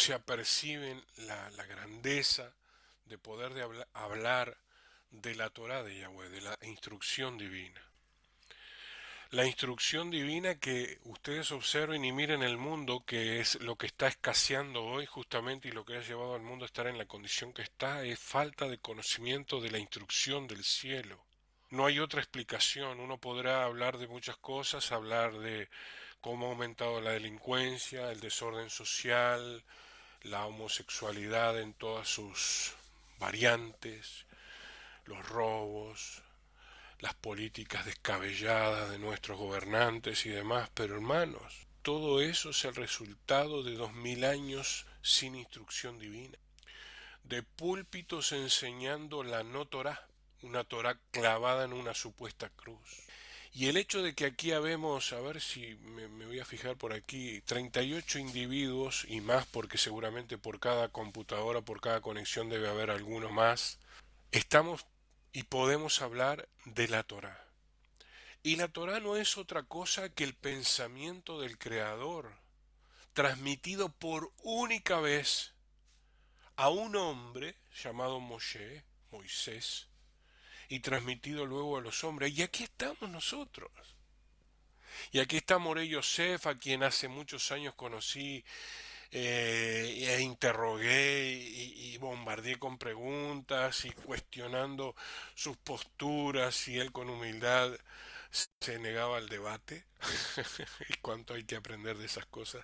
sea, perciben la grandeza de poder hablar de la Torá de Yahweh, de la instrucción divina. La instrucción divina que ustedes observen y miren el mundo, que es lo que está escaseando hoy justamente y lo que ha llevado al mundo a estar en la condición que está, es falta de conocimiento de la instrucción del cielo. No hay otra explicación. Uno podrá hablar de muchas cosas, hablar de cómo ha aumentado la delincuencia, el desorden social, la homosexualidad en todas sus variantes, los robos, las políticas descabelladas de nuestros gobernantes y demás, pero hermanos, todo eso es el resultado de 2000 años sin instrucción divina, de púlpitos enseñando la no Torá, una Torá clavada en una supuesta cruz. Y el hecho de que aquí habemos, a ver si me voy a fijar por aquí, 38 individuos y más, porque seguramente por cada computadora, por cada conexión debe haber alguno más, estamos y podemos hablar de la Torá. Y la Torá no es otra cosa que el pensamiento del Creador, transmitido por única vez a un hombre llamado Moisés, y transmitido luego a los hombres. Y aquí estamos nosotros. Y aquí está Moré Yosef, a quien hace muchos años conocí e interrogué y bombardeé con preguntas y cuestionando sus posturas y él con humildad se negaba al debate. Y cuánto hay que aprender de esas cosas.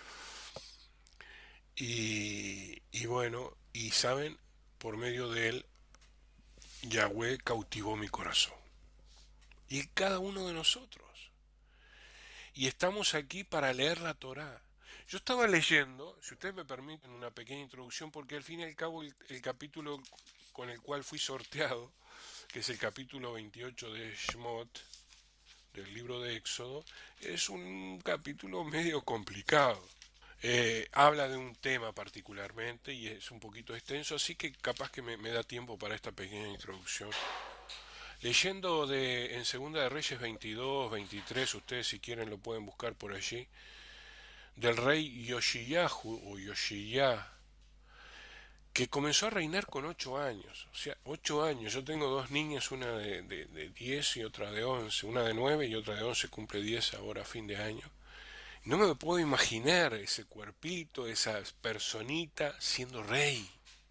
Y bueno, y saben, por medio de él, Yahweh cautivó mi corazón. Y cada uno de nosotros. Y estamos aquí para leer la Torá. Yo estaba leyendo, si ustedes me permiten una pequeña introducción, porque al fin y al cabo el capítulo con el cual fui sorteado, que es el capítulo 28 de Shemot, del libro de Éxodo, es un capítulo medio complicado. Habla de un tema particularmente y es un poquito extenso, así que capaz que me da tiempo para esta pequeña introducción. Leyendo en Segunda de Reyes 22, 23, ustedes si quieren lo pueden buscar por allí, del rey Yoshiyahu o Yoshiyah, que comenzó a reinar con 8 años. O sea, 8 años. Yo tengo dos niñas, una de 10 y otra de 11. Una de 9 y otra de 11 cumple 10 ahora a fin de año. No me puedo imaginar ese cuerpito, esa personita siendo rey.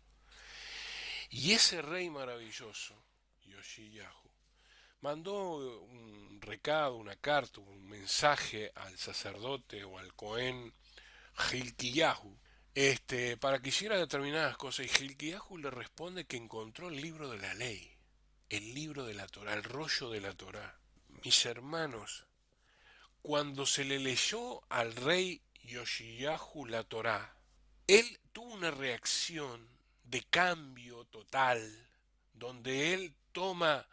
Y ese rey maravilloso, Yoshiyahu, mandó un recado, una carta, un mensaje al sacerdote o al Cohen Hilkiyahu, para que hiciera determinadas cosas. Y Hilkiyahu le responde que encontró el libro de la ley, el libro de la Torá, el rollo de la Torá. Mis hermanos, cuando se le leyó al rey Yoshiyahu la Torá, él tuvo una reacción de cambio total, donde él toma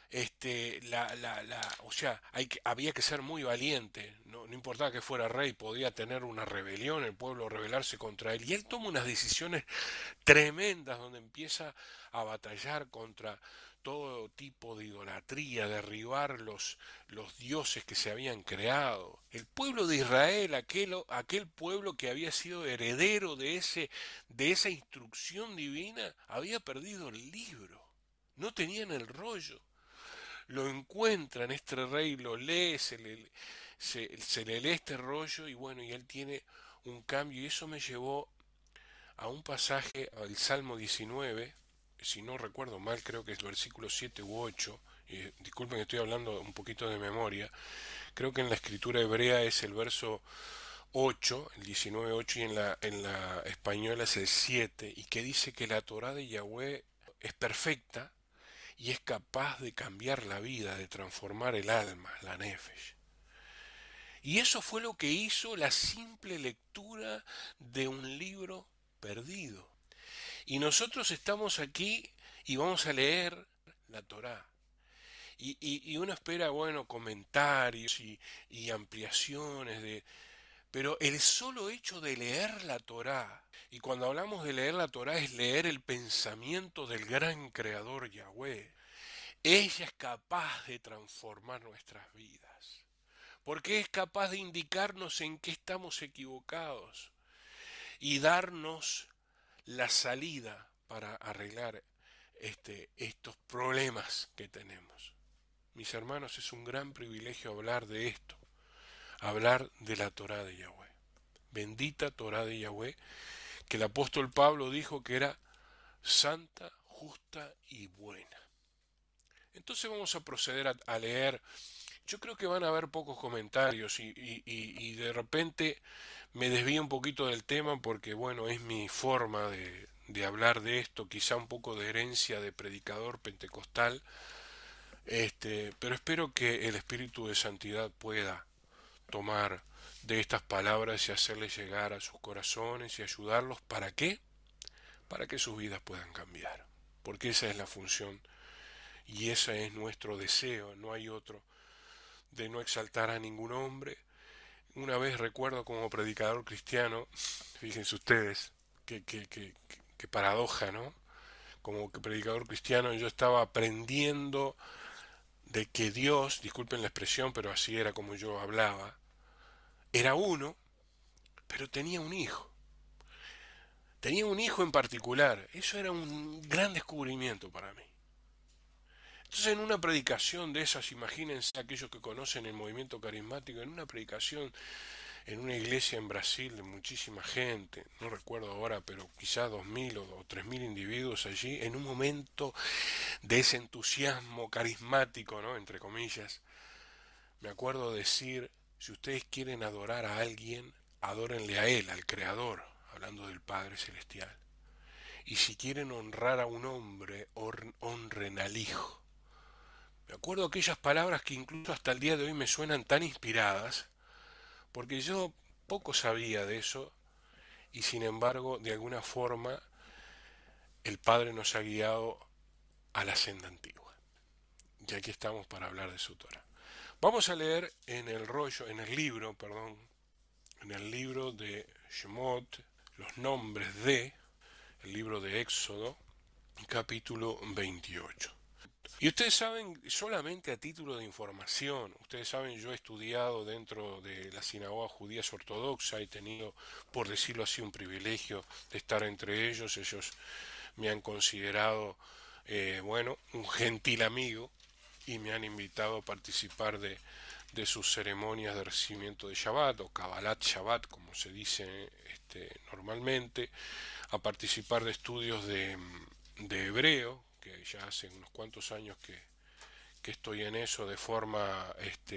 o sea, había que ser muy valiente, no importaba que fuera rey, podía tener una rebelión, el pueblo rebelarse contra él, y él toma unas decisiones tremendas donde empieza a batallar contra todo tipo de idolatría, derribar los dioses que se habían creado. El pueblo de Israel, aquel pueblo que había sido heredero de esa instrucción divina, había perdido el libro. No tenían el rollo. Lo encuentran, este rey lo lee, se le lee este rollo y bueno, y él tiene un cambio. Y eso me llevó a un pasaje, al Salmo 19, si no recuerdo mal, creo que es versículo 7 u 8, disculpen que estoy hablando un poquito de memoria, creo que en la escritura hebrea es el verso 8, el 19:8, y en la española es el 7, y que dice que la Torá de Yahweh es perfecta y es capaz de cambiar la vida, de transformar el alma, la nefesh. Y eso fue lo que hizo la simple lectura de un libro perdido. Y nosotros estamos aquí y vamos a leer la Torá. Y uno espera, bueno, comentarios y ampliaciones pero el solo hecho de leer la Torá, y cuando hablamos de leer la Torá es leer el pensamiento del gran creador Yahweh, ella es capaz de transformar nuestras vidas, porque es capaz de indicarnos en qué estamos equivocados. y darnos la salida para arreglar estos problemas que tenemos. Mis hermanos, es un gran privilegio hablar de esto, hablar de la Torá de Yahweh. Bendita Torá de Yahweh, que el apóstol Pablo dijo que era santa, justa y buena. Entonces vamos a proceder a leer. Yo creo que van a haber pocos comentarios y de repente me desvío un poquito del tema porque, bueno, es mi forma de hablar de esto, quizá un poco de herencia de predicador pentecostal, pero espero que el Espíritu de Santidad pueda tomar de estas palabras y hacerles llegar a sus corazones y ayudarlos. ¿Para qué? Para que sus vidas puedan cambiar. Porque esa es la función y ese es nuestro deseo, no hay otro, de no exaltar a ningún hombre. Una vez recuerdo como predicador cristiano, fíjense ustedes, qué paradoja, ¿no? Como que predicador cristiano yo estaba aprendiendo de que Dios, disculpen la expresión, pero así era como yo hablaba, era uno, pero tenía un hijo. Tenía un hijo en particular. Eso era un gran descubrimiento para mí. Entonces en una predicación de esas, imagínense aquellos que conocen el movimiento carismático, en una predicación en una iglesia en Brasil de muchísima gente, no recuerdo ahora, pero quizá 2000 o 3000 individuos allí, en un momento de ese entusiasmo carismático, ¿no? Entre comillas, me acuerdo decir, si ustedes quieren adorar a alguien, adórenle a Él, al Creador, hablando del Padre Celestial. Y si quieren honrar a un hombre, honren al Hijo. Me acuerdo aquellas palabras que incluso hasta el día de hoy me suenan tan inspiradas, porque yo poco sabía de eso y sin embargo, de alguna forma, el Padre nos ha guiado a la senda antigua. Y aquí estamos para hablar de su Torah. Vamos a leer en el libro de Shemot, los nombres de, el libro de Éxodo, capítulo 28. Y ustedes saben, solamente a título de información, ustedes saben, yo he estudiado dentro de la sinagoga judía ortodoxa, he tenido, por decirlo así, un privilegio de estar entre ellos. Ellos me han considerado, bueno, un gentil amigo y me han invitado a participar de sus ceremonias de recibimiento de Shabbat, o Kabbalat Shabbat, como se dice normalmente, a participar de estudios de hebreo, que ya hace unos cuantos años que estoy en eso de forma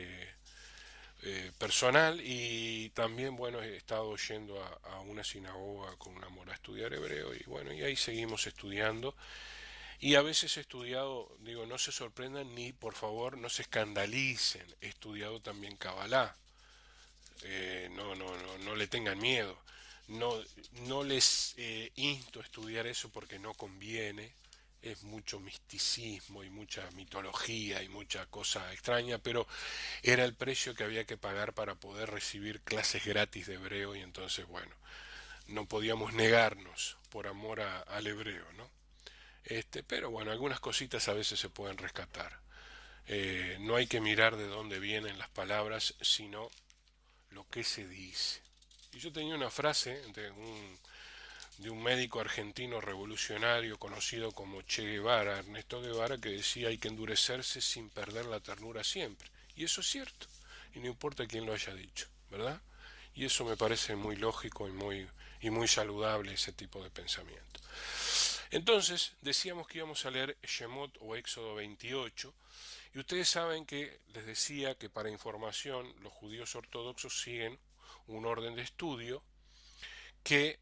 personal, y también, bueno, he estado yendo a una sinagoga con un amor a estudiar hebreo y bueno, y ahí seguimos estudiando. Y a veces he estudiado, digo, no se sorprendan ni por favor no se escandalicen, he estudiado también Kabbalah. No le tengan miedo. No, no les insto a estudiar eso porque no conviene. Es mucho misticismo y mucha mitología y mucha cosa extraña, pero era el precio que había que pagar para poder recibir clases gratis de hebreo y entonces, bueno, no podíamos negarnos por amor al hebreo, ¿no? Pero bueno, algunas cositas a veces se pueden rescatar. No hay que mirar de dónde vienen las palabras, sino lo que se dice. Y yo tenía una frase de un médico argentino revolucionario conocido como Che Guevara, Ernesto Guevara, que decía: hay que endurecerse sin perder la ternura siempre. Y eso es cierto, y no importa quién lo haya dicho, ¿verdad? Y eso me parece muy lógico y muy saludable, ese tipo de pensamiento. Entonces, decíamos que íbamos a leer Shemot o Éxodo 28, y ustedes saben que les decía que para información los judíos ortodoxos siguen un orden de estudio que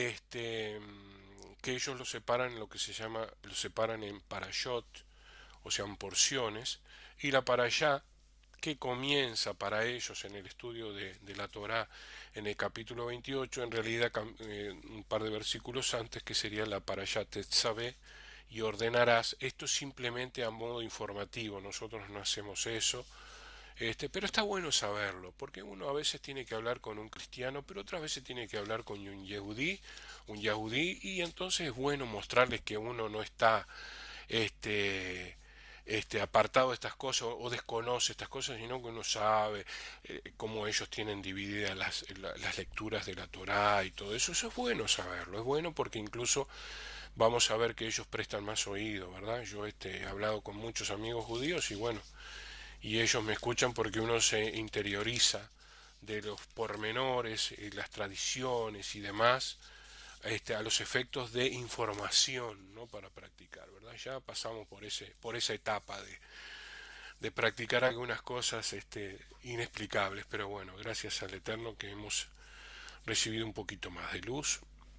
que ellos lo separan en lo que se llama, lo separan en parashot, o sea, en porciones, y la parashá que comienza para ellos en el estudio de la Torá en el capítulo 28, en realidad un par de versículos antes, que sería la parashá Tetzaveh, y ordenarás. Esto simplemente a modo informativo, nosotros no hacemos eso, pero está bueno saberlo, porque uno a veces tiene que hablar con un cristiano, pero otras veces tiene que hablar con un yahudí, y entonces es bueno mostrarles que uno no está este, apartado de estas cosas o desconoce estas cosas, sino que uno sabe cómo ellos tienen divididas las lecturas de la Torá y todo eso. Eso es bueno saberlo, es bueno porque incluso vamos a ver que ellos prestan más oído, ¿verdad? Yo he hablado con muchos amigos judíos y bueno, y ellos me escuchan porque uno se interioriza de los pormenores y las tradiciones y demás a los efectos de información, ¿no? Para practicar, ¿verdad? Ya pasamos por esa etapa de practicar algunas cosas inexplicables, pero bueno, gracias al Eterno que hemos recibido un poquito más de luz.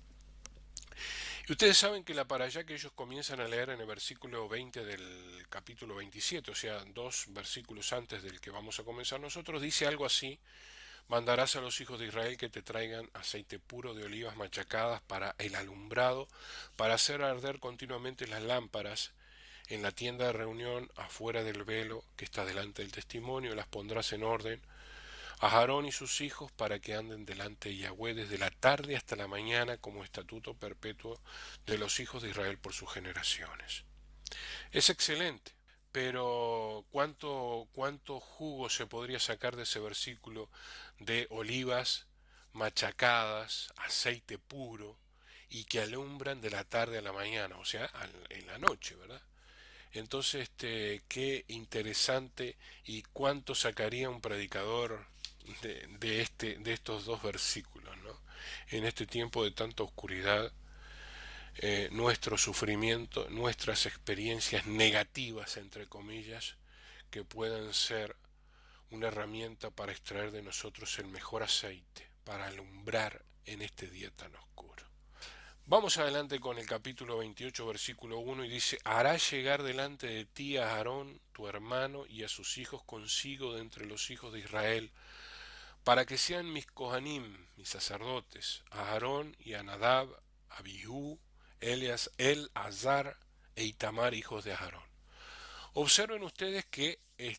Y ustedes saben que la parashá que ellos comienzan a leer en el versículo 20 del capítulo 27, o sea, dos versículos antes del que vamos a comenzar nosotros, dice algo así: mandarás a los hijos de Israel que te traigan aceite puro de olivas machacadas para el alumbrado, para hacer arder continuamente las lámparas en la tienda de reunión afuera del velo que está delante del testimonio. Las pondrás en orden a Aarón y sus hijos para que anden delante de Yahweh desde la tarde hasta la mañana como estatuto perpetuo de los hijos de Israel por sus generaciones. Es excelente, pero ¿cuánto jugo se podría sacar de ese versículo de olivas machacadas, aceite puro y que alumbran de la tarde a la mañana, o sea, en la noche, ¿verdad? Entonces, qué interesante y cuánto sacaría un predicador de estos dos versículos, ¿no? En este tiempo de tanta oscuridad, nuestro sufrimiento, nuestras experiencias negativas, entre comillas, que puedan ser una herramienta para extraer de nosotros el mejor aceite, para alumbrar en este día tan oscuro. Vamos adelante con el capítulo 28, versículo 1, y dice: hará llegar delante de ti a Aarón, tu hermano, y a sus hijos consigo de entre los hijos de Israel, para que sean mis Kohanim, mis sacerdotes, a Aarón y a Nadab, a Abihu, Azar e Itamar, hijos de Aarón. Observen ustedes que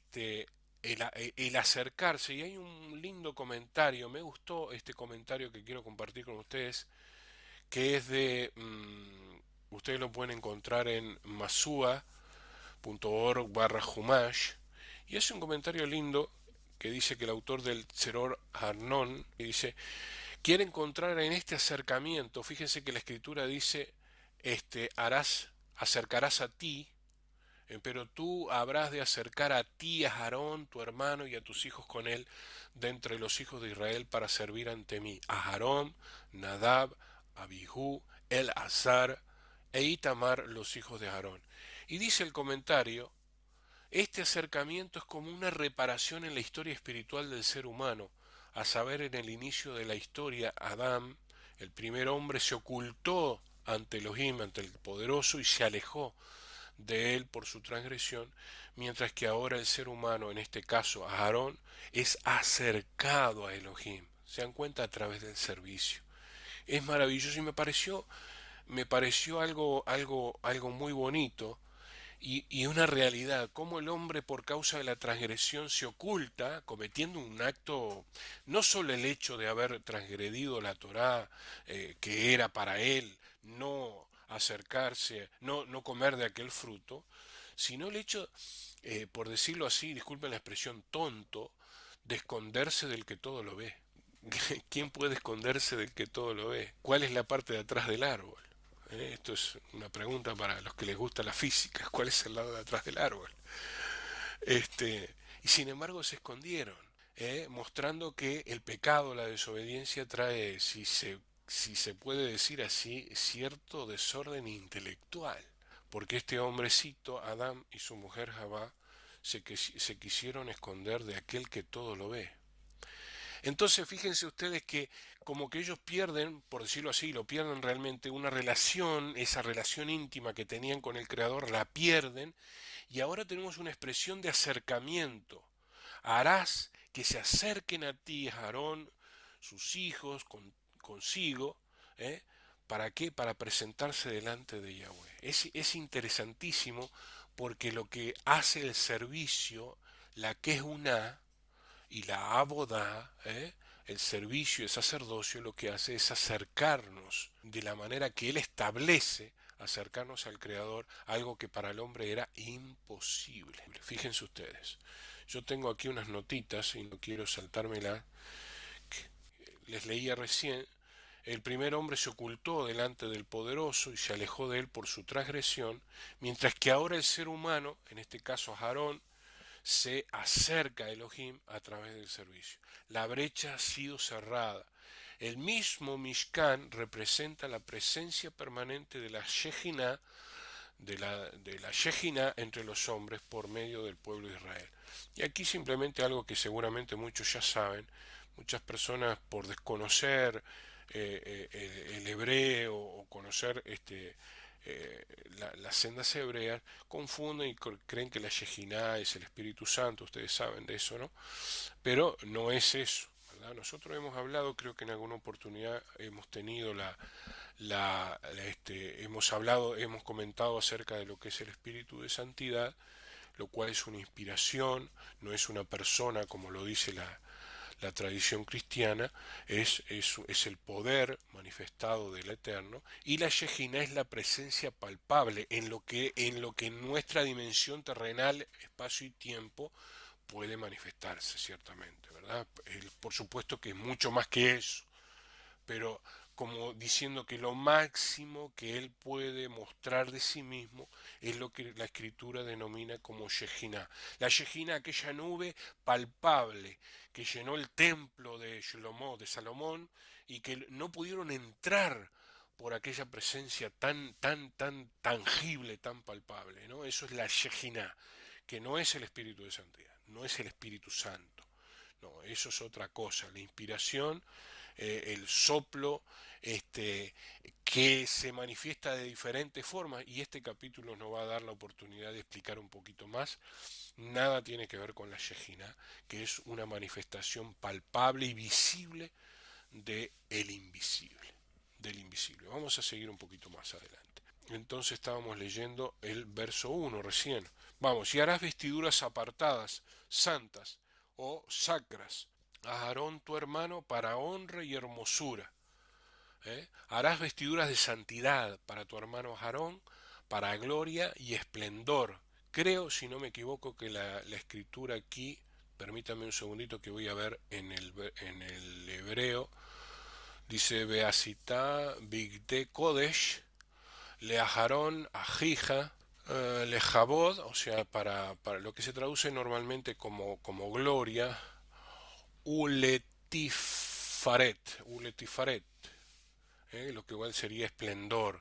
el acercarse, y hay un lindo comentario, me gustó este comentario que quiero compartir con ustedes, que es ustedes lo pueden encontrar en masua.org/humash, y es un comentario lindo que dice que el autor del Tzeror Arnón dice: quiere encontrar en este acercamiento, fíjense que la escritura dice, acercarás a ti, pero tú habrás de acercar a ti, a Aarón, tu hermano, y a tus hijos con él, de entre los hijos de Israel, para servir ante mí. A Aarón, Nadab, Abihu, Azar e Itamar, los hijos de Aarón. Y dice el comentario: este acercamiento es como una reparación en la historia espiritual del ser humano, a saber, en el inicio de la historia, Adán, el primer hombre, se ocultó ante Elohim, ante el poderoso, y se alejó de él por su transgresión, mientras que ahora el ser humano, en este caso Aarón, es acercado a Elohim. Se dan cuenta, a través del servicio. Es maravilloso y me pareció algo muy bonito y una realidad, cómo el hombre, por causa de la transgresión, se oculta cometiendo un acto, no solo el hecho de haber transgredido la Torá, que era para él no acercarse, no comer de aquel fruto, sino el hecho, por decirlo así, disculpen la expresión, tonto, de esconderse del que todo lo ve. ¿Quién puede esconderse del que todo lo ve? ¿Cuál es la parte de atrás del árbol? Esto es una pregunta para los que les gusta la física. ¿Cuál es el lado de atrás del árbol? Y sin embargo se escondieron, mostrando que el pecado, la desobediencia, trae, si se puede decir así, cierto desorden intelectual. Porque este hombrecito, Adán, y su mujer Javá, se quisieron esconder de aquel que todo lo ve. Entonces fíjense ustedes que como que ellos pierden, por decirlo así, lo pierden realmente, una relación, esa relación íntima que tenían con el Creador, la pierden, y ahora tenemos una expresión de acercamiento. Harás que se acerquen a ti, Aarón, sus hijos, consigo, ¿eh? ¿Para qué? Para presentarse delante de Yahweh. Es interesantísimo porque lo que hace el servicio, la que es una y la abodá, el servicio, el sacerdocio, lo que hace es acercarnos de la manera que Él establece acercarnos al Creador, algo que para el hombre era imposible. Fíjense ustedes, yo tengo aquí unas notitas y no quiero saltármelas. Les leía recién, el primer hombre se ocultó delante del poderoso y se alejó de él por su transgresión, mientras que ahora el ser humano, en este caso Aarón, se acerca a Elohim a través del servicio. La brecha ha sido cerrada. El mismo Mishkan representa la presencia permanente de la Shejinah, de la Shejinah entre los hombres por medio del pueblo de Israel. Y aquí simplemente algo que seguramente muchos ya saben, muchas personas por desconocer el hebreo o conocer las sendas hebreas, confunden y creen que la Shejinah es el Espíritu Santo, ustedes saben de eso, ¿no? Pero no es eso, ¿verdad? Nosotros hemos hablado, creo que en alguna oportunidad hemos tenido hemos hablado, hemos comentado acerca de lo que es el Espíritu de Santidad, lo cual es una inspiración, no es una persona como lo dice la tradición cristiana, es el poder manifestado del Eterno, y la Shejina es la presencia palpable en lo que en nuestra dimensión terrenal, espacio y tiempo puede manifestarse, ciertamente, ¿verdad? Por supuesto que es mucho más que eso, pero como diciendo que lo máximo que él puede mostrar de sí mismo es lo que la escritura denomina como Shejina. La Shejina, aquella nube palpable que llenó el templo de Shlomo, de Salomón, y que no pudieron entrar por aquella presencia tan tangible, tan palpable, ¿no? Eso es la Shejina, que no es el Espíritu de Santidad, no es el Espíritu Santo. No, eso es otra cosa. La inspiración, el soplo, que se manifiesta de diferentes formas, y este capítulo nos va a dar la oportunidad de explicar un poquito más. Nada tiene que ver con la Shejina, que es una manifestación palpable y visible de el invisible, del invisible. Vamos a seguir un poquito más adelante. Entonces estábamos leyendo el verso 1 recién. Vamos, y harás vestiduras apartadas, santas o sacras, a Aarón tu hermano para honra y hermosura. Harás vestiduras de santidad para tu hermano Aarón, para gloria y esplendor. Creo, si no me equivoco, que la escritura aquí, permítame un segundito que voy a ver en el hebreo, dice Beasita Bigde Kodesh, le Aharón Ajija, le Jabod, o sea, para lo que se traduce normalmente como gloria, Uletifaret, lo que igual sería esplendor.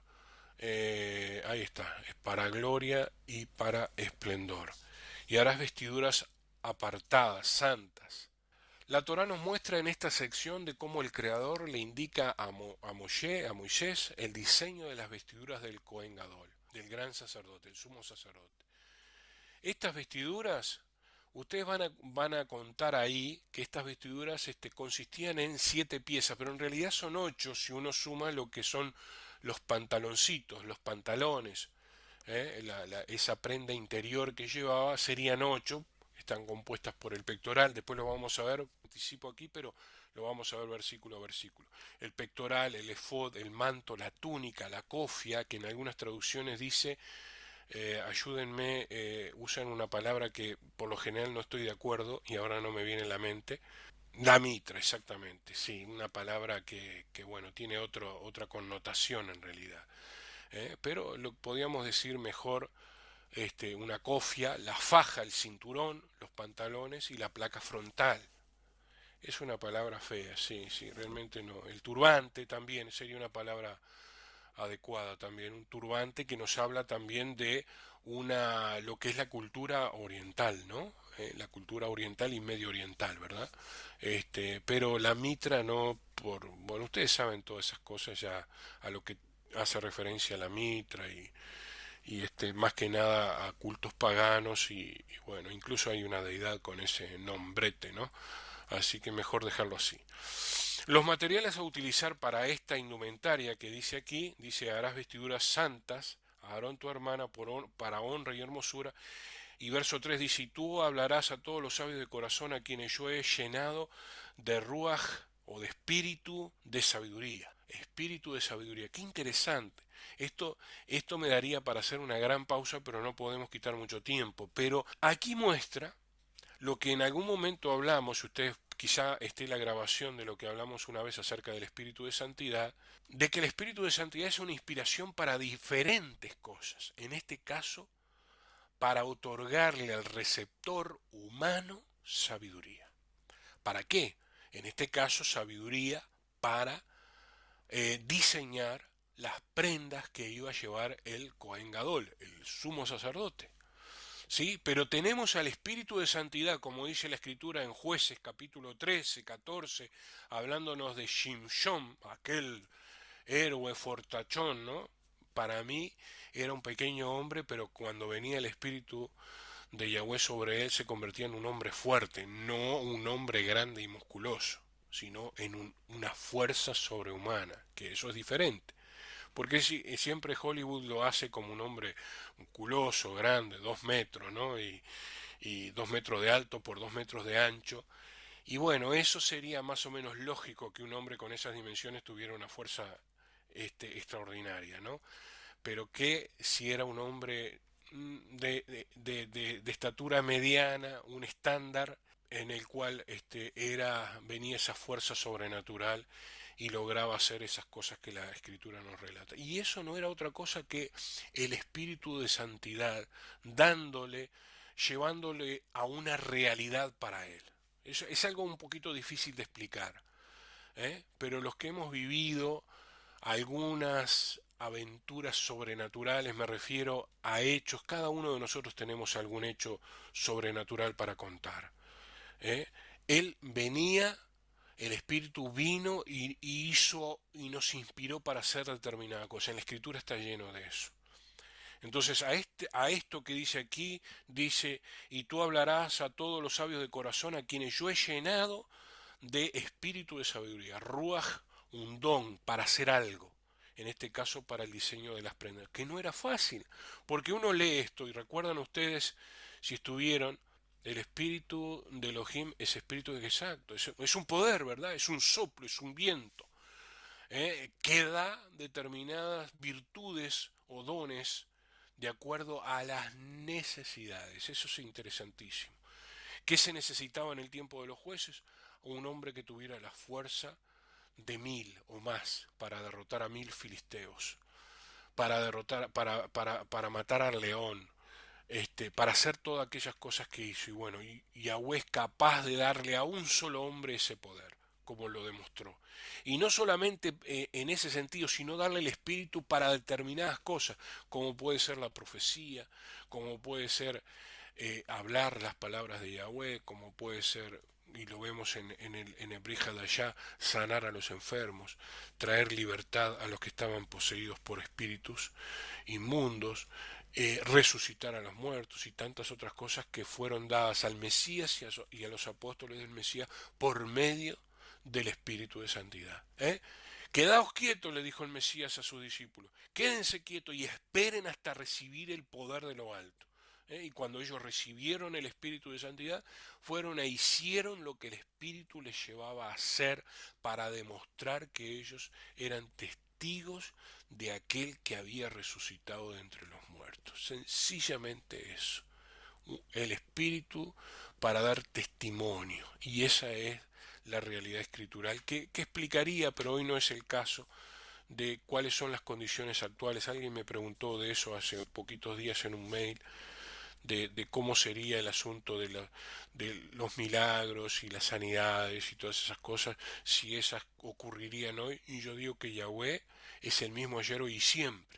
Ahí está, es para gloria y para esplendor. Y harás vestiduras apartadas, santas. La Torá nos muestra en esta sección de cómo el Creador le indica a Moisés, el diseño de las vestiduras del Cohen Gadol, del gran sacerdote, el sumo sacerdote. Estas vestiduras, ustedes van a contar ahí que estas vestiduras consistían en 7 piezas, pero en realidad son 8 si uno suma lo que son los pantaloncitos, los pantalones, esa prenda interior que llevaba serían 8, están compuestas por el pectoral, después lo vamos a ver, anticipo aquí, pero lo vamos a ver versículo a versículo. El pectoral, el efod, el manto, la túnica, la cofia, que en algunas traducciones dice, ayúdenme, usan una palabra que por lo general no estoy de acuerdo y ahora no me viene a la mente. La mitra, exactamente, sí, una palabra que bueno, tiene otra connotación en realidad. Pero lo podríamos decir mejor, una cofia, la faja, el cinturón, los pantalones y la placa frontal. Es una palabra fea, sí, sí, realmente no. El turbante también sería una palabra adecuada también, un turbante que nos habla también de lo que es la cultura oriental, ¿no? La cultura oriental y medio oriental, ¿verdad? Pero la mitra no, bueno, ustedes saben todas esas cosas ya, a lo que hace referencia a la mitra y más que nada a cultos paganos y bueno, incluso hay una deidad con ese nombrete, ¿no? Así que mejor dejarlo así. Los materiales a utilizar para esta indumentaria que dice aquí, dice harás vestiduras santas a Aarón tu hermana para honra y hermosura. Y verso 3 dice, y tú hablarás a todos los sabios de corazón a quienes yo he llenado de ruaj o de espíritu de sabiduría. Espíritu de sabiduría, qué interesante. Esto, esto me daría para hacer una gran pausa, pero no podemos quitar mucho tiempo. Pero aquí muestra lo que en algún momento hablamos, si ustedes quizá esté la grabación de lo que hablamos una vez acerca del Espíritu de Santidad, de que el Espíritu de Santidad es una inspiración para diferentes cosas. En este caso, para otorgarle al receptor humano sabiduría. ¿Para qué? En este caso, sabiduría para diseñar las prendas que iba a llevar el Cohen Gadol, el sumo sacerdote. ¿Sí? Pero tenemos al Espíritu de Santidad, como dice la Escritura en Jueces capítulo 13, 14, hablándonos de Shimshon, aquel héroe fortachón, ¿no? Para mí era un pequeño hombre, pero cuando venía el Espíritu de Yahweh sobre él se convertía en un hombre fuerte, no un hombre grande y musculoso, sino en una fuerza sobrehumana, que eso es diferente. Porque siempre Hollywood lo hace como un hombre musculoso, grande, 2 metros, ¿no? Y 2 metros de alto por 2 metros de ancho. Y bueno, eso sería más o menos lógico que un hombre con esas dimensiones tuviera una fuerza extraordinaria, ¿no? Pero que si era un hombre de estatura mediana, un estándar en el cual venía esa fuerza sobrenatural y lograba hacer esas cosas que la escritura nos relata. Y eso no era otra cosa que el espíritu de santidad dándole, llevándole a una realidad para él. Eso es algo un poquito difícil de explicar, ¿eh? Pero los que hemos vivido algunas aventuras sobrenaturales, me refiero a hechos, cada uno de nosotros tenemos algún hecho sobrenatural para contar, ¿eh? Él venía, el Espíritu vino y hizo y nos inspiró para hacer determinada cosa. En la Escritura está lleno de eso. Entonces a esto que dice aquí, dice, y tú hablarás a todos los sabios de corazón a quienes yo he llenado de espíritu de sabiduría, ruaj, un don para hacer algo, en este caso para el diseño de las prendas, que no era fácil, porque uno lee esto y recuerdan ustedes, si estuvieron, el espíritu de Elohim es espíritu exacto, es un poder, ¿verdad? Es un soplo, es un viento, que da determinadas virtudes o dones de acuerdo a las necesidades. Eso es interesantísimo. ¿Qué se necesitaba en el tiempo de los jueces? Un hombre que tuviera la fuerza de 1000 o más para derrotar a 1000 filisteos, para derrotar, para matar al león, para hacer todas aquellas cosas que hizo. Y bueno, Yahweh es capaz de darle a un solo hombre ese poder, como lo demostró. Y no solamente en ese sentido, sino darle el espíritu para determinadas cosas, como puede ser la profecía, como puede ser hablar las palabras de Yahweh, como puede ser, y lo vemos en el Brit Hadashah, sanar a los enfermos, traer libertad a los que estaban poseídos por espíritus inmundos, resucitar a los muertos y tantas otras cosas que fueron dadas al Mesías y a los apóstoles del Mesías por medio del Espíritu de Santidad. Quedaos quietos, le dijo el Mesías a sus discípulos, quédense quietos y esperen hasta recibir el poder de lo alto. Y cuando ellos recibieron el Espíritu de Santidad, fueron e hicieron lo que el Espíritu les llevaba a hacer para demostrar que ellos eran testigos de aquel que había resucitado de entre los muertos. Sencillamente eso. El Espíritu para dar testimonio. Y esa es la realidad escritural que explicaría, pero hoy no es el caso, de cuáles son las condiciones actuales. Alguien me preguntó de eso hace poquitos días en un mail, de cómo sería el asunto de los milagros y las sanidades y todas esas cosas, si esas ocurrirían hoy. Y yo digo que Yahweh es el mismo ayer, hoy y siempre.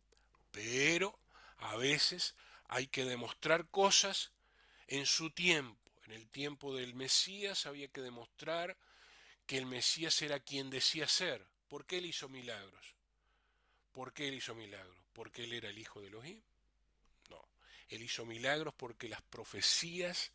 Pero a veces hay que demostrar cosas en su tiempo. En el tiempo del Mesías había que demostrar que el Mesías era quien decía ser. ¿Por qué él hizo milagros? ¿Por qué él hizo milagros? ¿Porque él era el hijo de Elohim? No. Él hizo milagros porque las profecías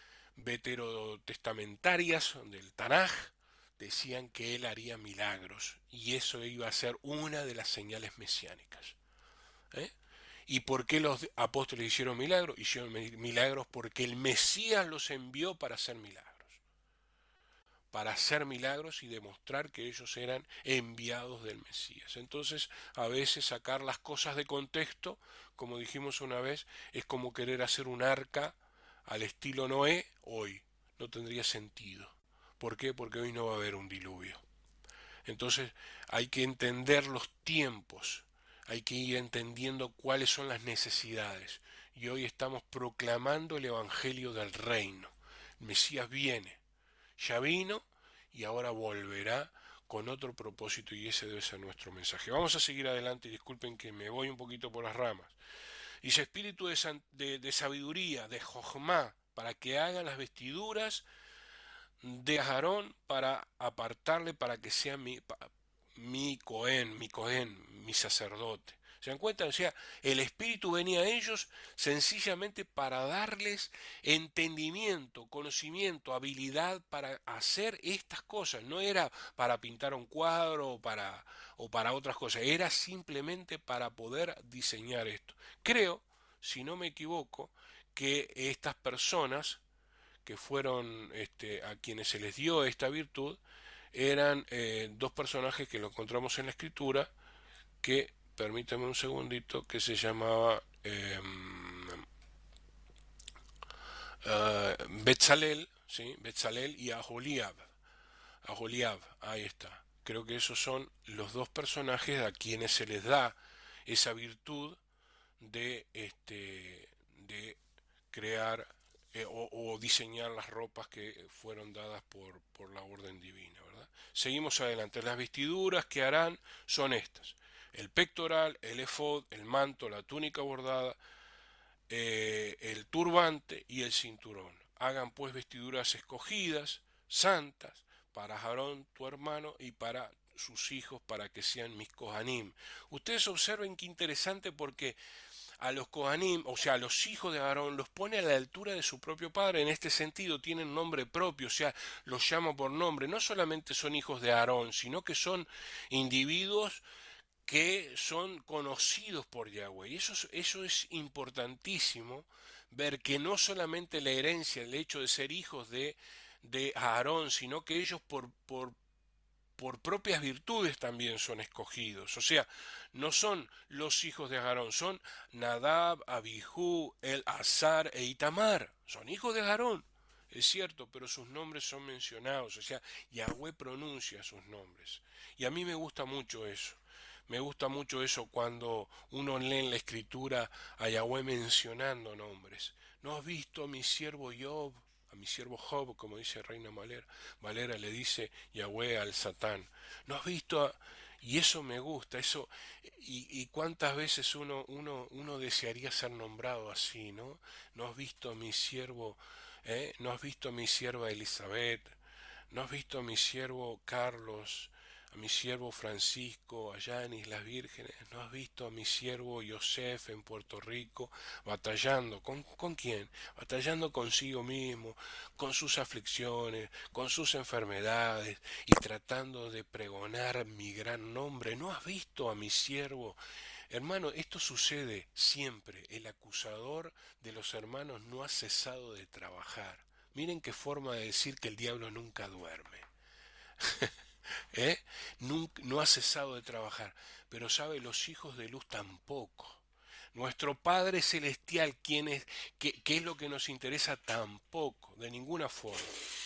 veterotestamentarias del Tanaj decían que él haría milagros y eso iba a ser una de las señales mesiánicas. ¿Eh? ¿Y por qué los apóstoles hicieron milagros? Hicieron milagros porque el Mesías los envió para hacer milagros. para hacer milagros y demostrar que ellos eran enviados del Mesías. Entonces, a veces sacar las cosas de contexto, como dijimos una vez, es como querer hacer un arca al estilo Noé hoy. No tendría sentido. ¿Por qué? Porque hoy no va a haber un diluvio. Entonces hay que entender los tiempos, hay que ir entendiendo cuáles son las necesidades. Y hoy estamos proclamando el Evangelio del Reino. El Mesías viene, ya vino y ahora volverá con otro propósito y ese debe ser nuestro mensaje. Vamos a seguir adelante y disculpen que me voy un poquito por las ramas. Dice espíritu de sabiduría, de Jochma, para que hagan las vestiduras de Aarón para apartarle para que sea mi Cohen, mi sacerdote. ¿Se dan cuenta? O sea, el Espíritu venía a ellos sencillamente para darles entendimiento, conocimiento, habilidad para hacer estas cosas. No era para pintar un cuadro o para otras cosas, era simplemente para poder diseñar esto. Creo, si no me equivoco, que estas personas que fueron a quienes se les dio esta virtud, eran dos personajes que lo encontramos en la escritura, que, permítame un segundito, que se llamaba Betzalel, ¿sí? Betzalel y Aholiab. Aholiab, ahí está. Creo que esos son los dos personajes a quienes se les da esa virtud de crear o diseñar las ropas que fueron dadas por la orden divina, ¿verdad? Seguimos adelante. Las vestiduras que harán son estas: el pectoral, el efod, el manto, la túnica bordada, el turbante y el cinturón. Hagan pues vestiduras escogidas, santas, para Aarón tu hermano y para sus hijos, para que sean mis Kohanim. Ustedes observen qué interesante, porque a los Kohanim, o sea, a los hijos de Aarón, los pone a la altura de su propio padre. En este sentido tienen nombre propio, o sea, los llama por nombre. No solamente son hijos de Aarón, sino que son individuos que son conocidos por Yahweh. Y eso es importantísimo, ver que no solamente la herencia, el hecho de ser hijos de Aarón, sino que ellos por propias virtudes también son escogidos. O sea, no son los hijos de Aarón, son Nadab, Abijú, El Azar e Itamar. Son hijos de Aarón, es cierto, pero sus nombres son mencionados. O sea, Yahweh pronuncia sus nombres. Y a mí me gusta mucho eso. Me gusta mucho eso cuando uno lee en la escritura a Yahweh mencionando nombres. ¿No has visto a mi siervo Job? A mi siervo Job, como dice Reina Valera, le dice Yahweh al Satán. ¿No has visto a... Y eso me gusta, eso, y cuántas veces uno desearía ser nombrado así, ¿no? ¿No has visto a mi siervo, ¿no has visto a mi sierva Elizabeth? ¿No has visto a mi siervo Carlos? A mi siervo Francisco allá en Islas Vírgenes. ¿No has visto a mi siervo Yosef en Puerto Rico batallando? ¿Con quién? Batallando consigo mismo, con sus aflicciones, con sus enfermedades y tratando de pregonar mi gran nombre. ¿No has visto a mi siervo? Hermano, esto sucede siempre. El acusador de los hermanos no ha cesado de trabajar. Miren qué forma de decir que el diablo nunca duerme. ¿Eh? No ha cesado de trabajar, pero sabe, los hijos de luz tampoco. Nuestro Padre Celestial, qué es lo que nos interesa, tampoco, de ninguna forma,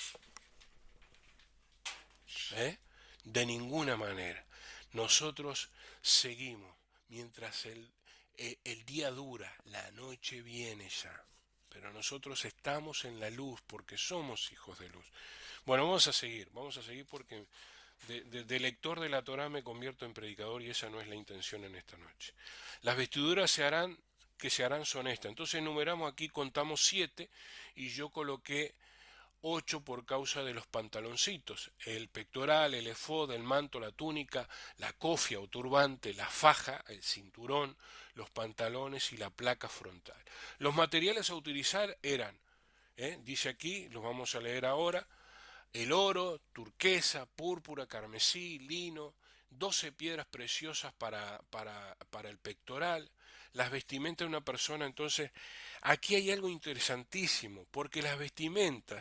¿eh? De ninguna manera. Nosotros seguimos, mientras el día dura, la noche viene ya. Pero nosotros estamos en la luz porque somos hijos de luz. Bueno, vamos a seguir porque de lector de la Torá me convierto en predicador y esa no es la intención en esta noche. Las vestiduras que se harán son estas. Entonces enumeramos aquí, contamos 7 y yo coloqué 8 por causa de los pantaloncitos: el pectoral, el efod, el manto, la túnica, la cofia o turbante, la faja, el cinturón, los pantalones y la placa frontal. Los materiales a utilizar eran, dice aquí, los vamos a leer ahora: el oro, turquesa, púrpura, carmesí, lino, 12 piedras preciosas para el pectoral, las vestimentas de una persona. Entonces, aquí hay algo interesantísimo, porque las vestimentas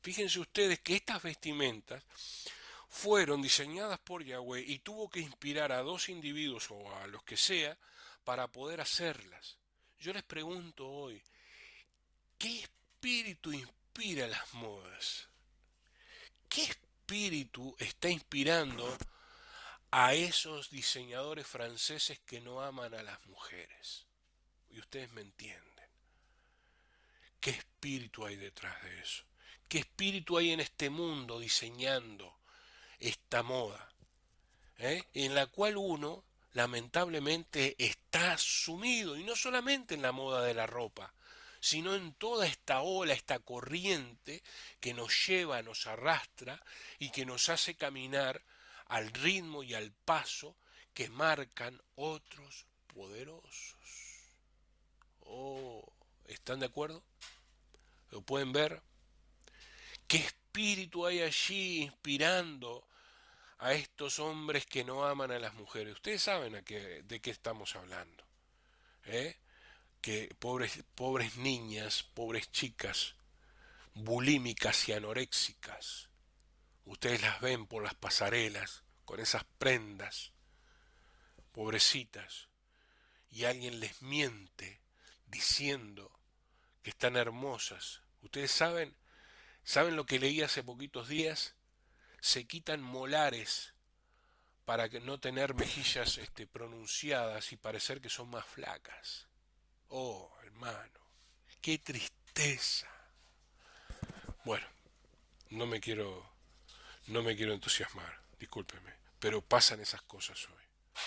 Fíjense ustedes que estas vestimentas fueron diseñadas por Yahweh y tuvo que inspirar a dos individuos o a los que sea para poder hacerlas. Yo les pregunto hoy, ¿qué espíritu inspira las modas? ¿Qué espíritu está inspirando a esos diseñadores franceses que no aman a las mujeres? Y ustedes me entienden. ¿Qué espíritu hay detrás de eso? ¿Qué espíritu hay en este mundo diseñando esta moda? En la cual uno, lamentablemente, está sumido, y no solamente en la moda de la ropa, sino en toda esta ola, esta corriente que nos lleva, nos arrastra y que nos hace caminar al ritmo y al paso que marcan otros poderosos. Oh, ¿están de acuerdo? ¿Lo pueden ver? ¿Qué espíritu hay allí inspirando a estos hombres que no aman a las mujeres? Ustedes saben de qué estamos hablando. ¿Eh? Que pobres niñas, pobres chicas, bulímicas y anoréxicas, ustedes las ven por las pasarelas con esas prendas, pobrecitas, y alguien les miente diciendo que están hermosas. Ustedes saben lo que leí hace poquitos días, se quitan molares para que no tener mejillas pronunciadas y parecer que son más flacas. Oh, hermano, qué tristeza. Bueno, no me quiero, no me quiero entusiasmar, discúlpeme, pero pasan esas cosas hoy.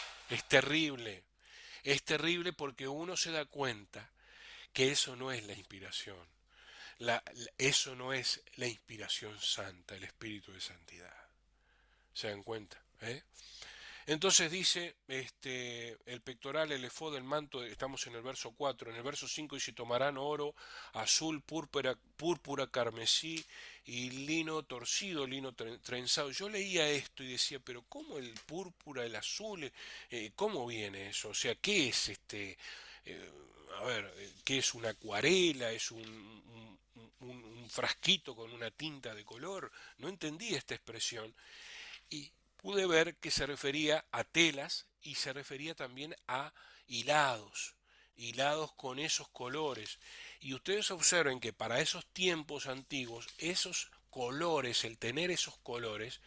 Es terrible porque uno se da cuenta que eso no es la inspiración, eso no es la inspiración santa, el espíritu de santidad. ¿Se dan cuenta? Entonces dice el pectoral, el efod, el manto, estamos en el verso 4, en el verso 5 dice, tomarán oro, azul, púrpura, carmesí y lino torcido, lino trenzado. Yo leía esto y decía, pero ¿cómo el púrpura, el azul? ¿Cómo viene eso? O sea, ¿qué es eh, a ver, ¿qué es una acuarela? ¿Es un frasquito con una tinta de color? No entendí esta expresión. Y pude ver que se refería a telas y se refería también a hilados, hilados con esos colores. Y ustedes observen que para esos tiempos antiguos, esos colores, el tener esos colores,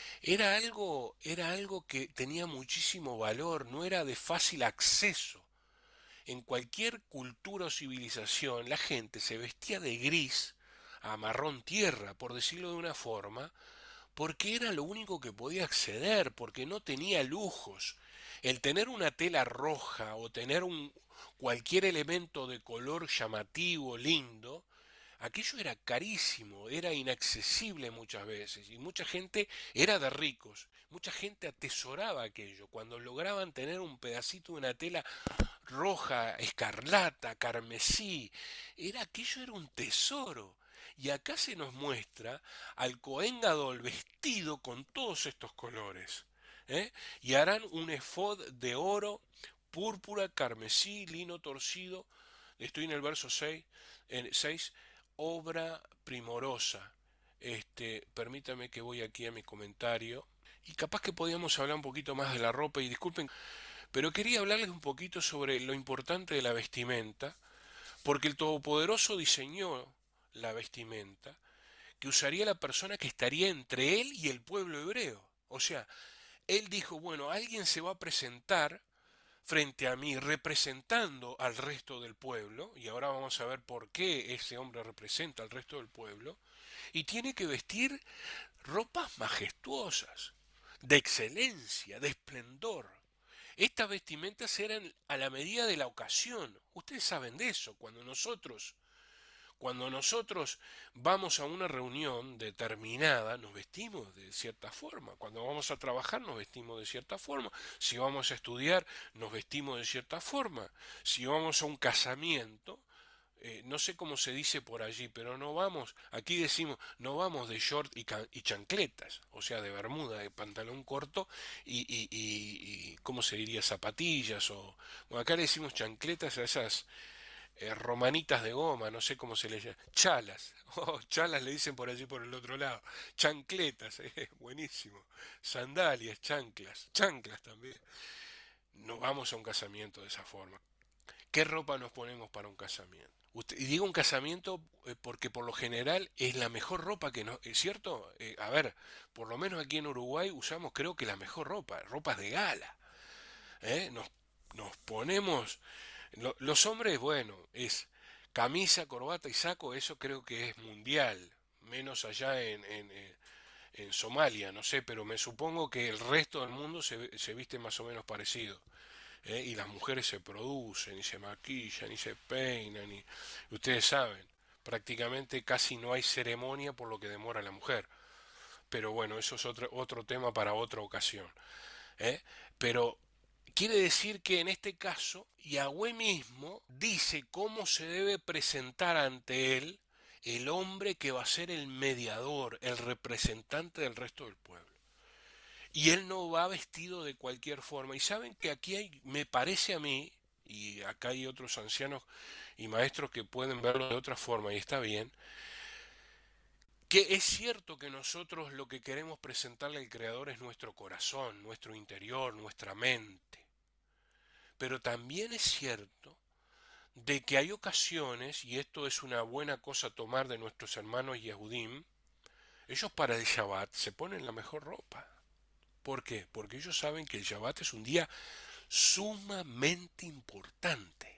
era algo que tenía muchísimo valor, no era de fácil acceso. En cualquier cultura o civilización, la gente se vestía de gris a marrón tierra, por decirlo de una forma, porque era lo único que podía acceder, porque no tenía lujos. El tener una tela roja o tener cualquier elemento de color llamativo, lindo, aquello era carísimo, era inaccesible muchas veces, y mucha gente era de ricos, mucha gente atesoraba aquello. Cuando lograban tener un pedacito de una tela roja, escarlata, carmesí, aquello era un tesoro. Y acá se nos muestra al Cohen Gadol vestido con todos estos colores. ¿eh? Y harán un efod de oro, púrpura, carmesí, lino torcido. Estoy en el verso 6, obra primorosa. Permítame que voy aquí a mi comentario. Y capaz que podíamos hablar un poquito más de la ropa. Y disculpen, pero quería hablarles un poquito sobre lo importante de la vestimenta, porque el Todopoderoso diseñó la vestimenta que usaría la persona que estaría entre él y el pueblo hebreo. O sea, él dijo, bueno, alguien se va a presentar frente a mí representando al resto del pueblo, y ahora vamos a ver por qué ese hombre representa al resto del pueblo, y tiene que vestir ropas majestuosas, de excelencia, de esplendor. Estas vestimentas eran a la medida de la ocasión. Ustedes saben de eso. Cuando nosotros vamos a una reunión determinada, nos vestimos de cierta forma. Cuando vamos a trabajar, nos vestimos de cierta forma. Si vamos a estudiar, nos vestimos de cierta forma. Si vamos a un casamiento, no sé cómo se dice por allí, pero no vamos, aquí decimos, no vamos de short y chancletas, o sea, de bermuda, de pantalón corto ¿cómo se diría? Zapatillas o... Bueno, acá le decimos chancletas a esas romanitas de goma, no sé cómo se le llama, chalas, oh, chalas le dicen por allí por el otro lado, chancletas, buenísimo, sandalias, chanclas, chanclas también. No vamos a un casamiento de esa forma. ¿Qué ropa nos ponemos para un casamiento? Y digo un casamiento porque por lo general es la mejor ropa que no, ¿es cierto? A ver, por lo menos aquí en Uruguay usamos creo que la mejor ropa, ropas de gala. ¿Eh? Nos ponemos, los hombres, bueno, es camisa, corbata y saco, eso creo que es mundial, menos allá en Somalia, no sé, pero me supongo que el resto del mundo se viste más o menos parecido. Y las mujeres se producen y se maquillan y se peinan y ustedes saben, prácticamente casi no hay ceremonia por lo que demora la mujer. Pero bueno, eso es otro tema para otra ocasión. ¿Eh? Pero quiere decir que en este caso Yahweh mismo dice cómo se debe presentar ante él el hombre que va a ser el mediador, el representante del resto del pueblo. Y él no va vestido de cualquier forma. Y saben que aquí hay, me parece a mí, y acá hay otros ancianos y maestros que pueden verlo de otra forma, y está bien, que es cierto que nosotros lo que queremos presentarle al Creador es nuestro corazón, nuestro interior, nuestra mente. Pero también es cierto de que hay ocasiones, y esto es una buena cosa a tomar de nuestros hermanos Yehudim, ellos para el Shabbat se ponen la mejor ropa. ¿Por qué? Porque ellos saben que el Shabbat es un día sumamente importante.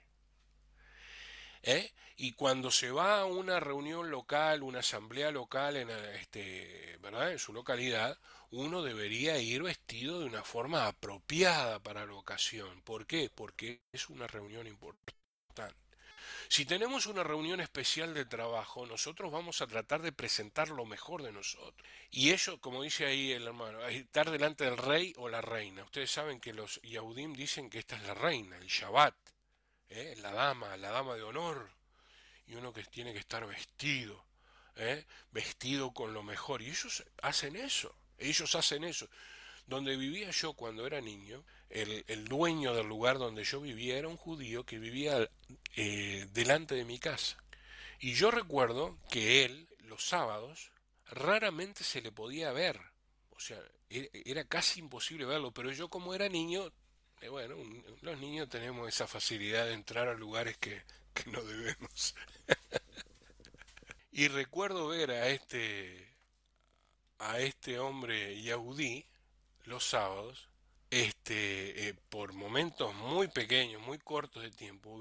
Y cuando se va a una reunión local, una asamblea local ¿verdad? En su localidad, uno debería ir vestido de una forma apropiada para la ocasión. ¿Por qué? Porque es una reunión importante. Si tenemos una reunión especial de trabajo, nosotros vamos a tratar de presentar lo mejor de nosotros. Y eso, como dice ahí el hermano, estar delante del rey o la reina. Ustedes saben que los Yahudim dicen que esta es la reina, el Shabbat, la dama de honor. Y uno que tiene que estar vestido, vestido con lo mejor. Y ellos hacen eso. Donde vivía yo cuando era niño, el dueño del lugar donde yo vivía era un judío que vivía delante de mi casa. Y yo recuerdo que él, los sábados, raramente se le podía ver. O sea, era casi imposible verlo, pero yo como era niño, bueno, los niños tenemos esa facilidad de entrar a lugares que no debemos. Y recuerdo ver a este hombre Yahudí los sábados, por momentos muy pequeños, muy cortos de tiempo,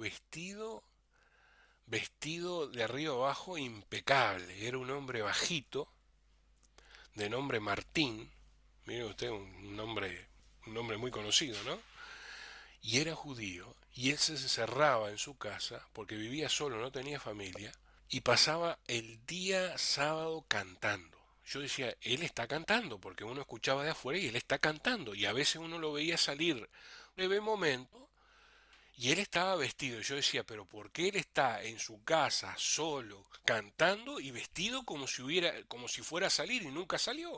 vestido de arriba abajo impecable. Era un hombre bajito, de nombre Martín, mire usted, un nombre muy conocido, ¿no? Y era judío, y él se encerraba en su casa, porque vivía solo, no tenía familia, y pasaba el día sábado cantando. Yo decía, él está cantando, porque uno escuchaba de afuera y él está cantando, y a veces uno lo veía salir un breve momento, y él estaba vestido. Y yo decía, pero ¿por qué él está en su casa solo cantando y vestido como si fuera a salir y nunca salió?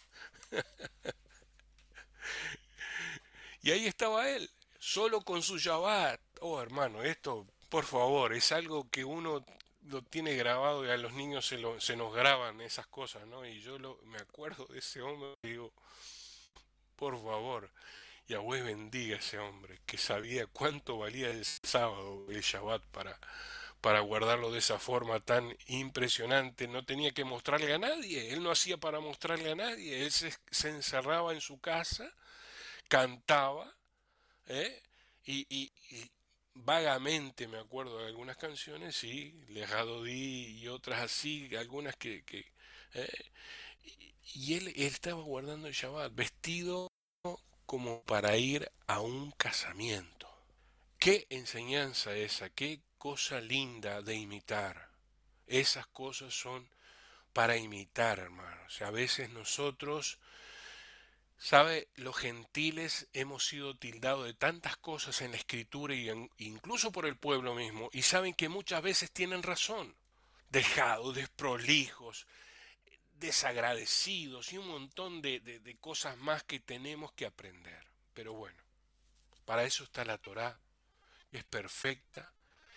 Y ahí estaba él, solo con su Shabbat. Oh, hermano, esto, por favor, es algo que uno lo tiene grabado y a los niños se nos graban esas cosas, ¿no? Y me acuerdo de ese hombre y digo, por favor, Yahweh bendiga a ese hombre que sabía cuánto valía el sábado, el Shabbat, para guardarlo de esa forma tan impresionante. No tenía que mostrarle a nadie, él no hacía para mostrarle a nadie, él se encerraba en su casa, cantaba, ¿eh? Y vagamente me acuerdo de algunas canciones, sí, Lejado Di y otras así, algunas ¿eh? Y él estaba guardando el Shabbat, vestido como para ir a un casamiento. Qué enseñanza esa, qué cosa linda de imitar. Esas cosas son para imitar, hermanos. A veces nosotros, ¿sabe? Los gentiles hemos sido tildados de tantas cosas en la escritura y incluso por el pueblo mismo, y saben que muchas veces tienen razón. Dejados, desprolijos, desagradecidos y un montón de cosas más que tenemos que aprender. Pero bueno, para eso está la Torá, es perfecta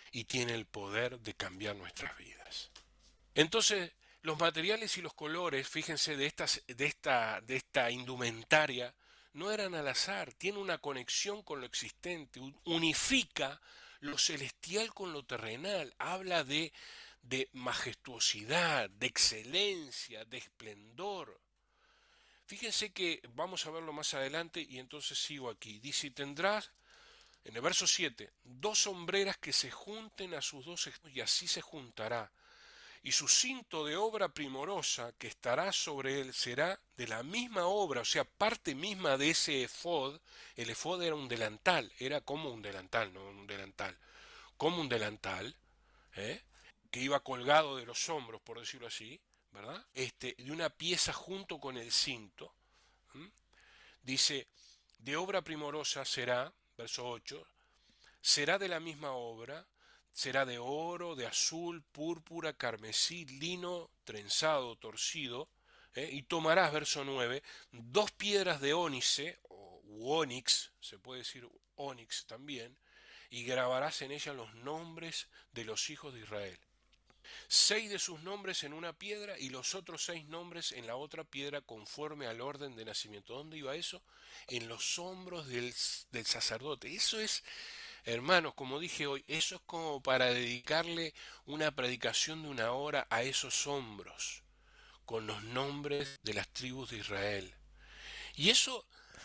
y tiene el poder de cambiar nuestras vidas. Entonces, los materiales y los colores, fíjense, de esta indumentaria, no eran al azar, tiene una conexión con lo existente, unifica lo celestial con lo terrenal, habla de majestuosidad, de excelencia, de esplendor. Fíjense que vamos a verlo más adelante y entonces sigo aquí. Dice, y tendrás, en el verso 7, dos sombreras que se junten a sus dos extremos y así se juntará. Y su cinto de obra primorosa que estará sobre él será de la misma obra, o sea, parte misma de ese efod. El efod era un delantal, era como un delantal, no un delantal, como un delantal, ¿eh? Que iba colgado de los hombros, por decirlo así, ¿verdad? De una pieza junto con el cinto. ¿M? Dice, de obra primorosa será, verso 8, será de la misma obra, será de oro, de azul, púrpura, carmesí, lino, trenzado, torcido, y tomarás, verso 9, dos piedras de ónice, o onix, se puede decir onix también, y grabarás en ellas los nombres de los hijos de Israel. 6 de sus nombres en una piedra y los otros 6 nombres en la otra piedra conforme al orden de nacimiento. ¿Dónde iba eso? En los hombros del sacerdote. Eso es, hermanos, como dije hoy, eso es como para dedicarle una predicación de una hora a esos hombros, con los nombres de las tribus de Israel. Y eso,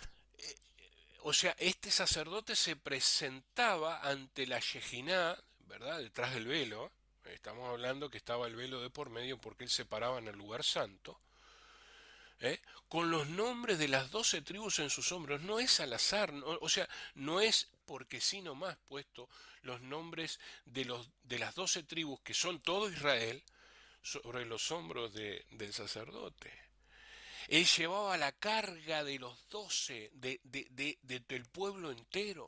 o sea, este sacerdote se presentaba ante la Shejiná, ¿verdad? Detrás del velo. Estamos hablando que estaba el velo de por medio porque él se paraba en el lugar santo, ¿eh? Con los nombres de las 12 tribus en sus hombros. No es al azar, o sea, no es porque sí nomás puesto los nombres de las 12 tribus, que son todo Israel, sobre los hombros del sacerdote. Él llevaba la carga de los 12, del pueblo entero.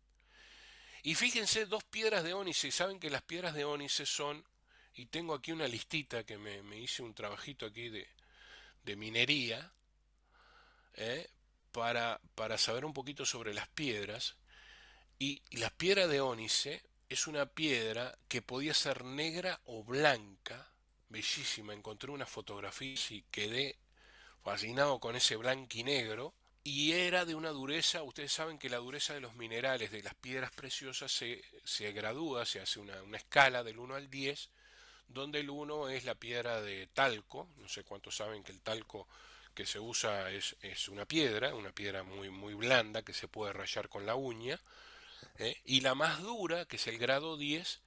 Y fíjense, dos piedras de ónice. Saben que las piedras de ónice son, y tengo aquí una listita que me hice un trabajito aquí de minería, ¿eh? para saber un poquito sobre las piedras. Y la piedra de ónice es una piedra que podía ser negra o blanca, bellísima. Encontré una fotografía y quedé fascinado con ese blanco y negro. Y era de una dureza, ustedes saben que la dureza de los minerales, de las piedras preciosas, se gradúa, se hace una escala del 1 al 10, donde el 1 es la piedra de talco. No sé cuántos saben que el talco que se usa es una piedra muy, muy blanda que se puede rayar con la uña, ¿eh? Y la más dura, que es el grado 10,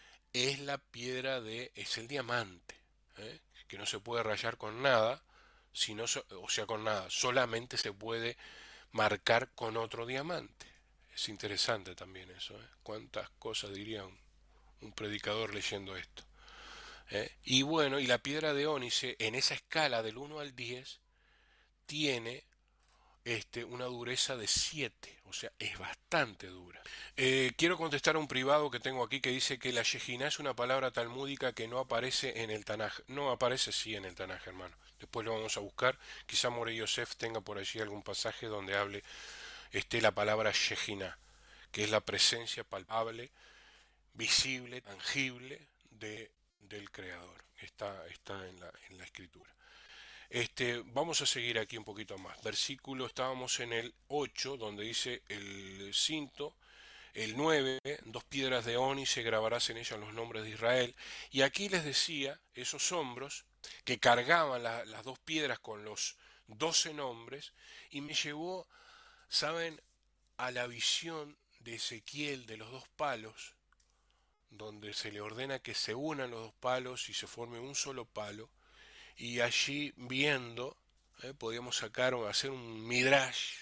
es el diamante, ¿eh? Que no se puede rayar con nada, sino, o sea, con nada, solamente se puede marcar con otro diamante. Es interesante también eso, ¿eh? Cuántas cosas diría un predicador leyendo esto. Y bueno, y la piedra de ónice en esa escala del 1 al 10 tiene una dureza de 7, o sea, es bastante dura. Quiero contestar a un privado que tengo aquí que dice que la Shejina es una palabra talmúdica que no aparece en el Tanaj. No aparece, sí, en el Tanaj, hermano. Después lo vamos a buscar. Quizá Morey Yosef tenga por allí algún pasaje donde hable la palabra Shejina, que es la presencia palpable, visible, tangible del Creador. Está en la escritura. Vamos a seguir aquí un poquito más. Versículo, estábamos en el 8, donde dice el cinto. El 9, dos piedras de ónice, grabarás en ellas los nombres de Israel. Y aquí les decía, esos hombros que cargaban las dos piedras con los 12 nombres, y me llevó, ¿saben?, a la visión de Ezequiel de los dos palos, donde se le ordena que se unan los dos palos y se forme un solo palo, y allí viendo, podíamos sacar o hacer un midrash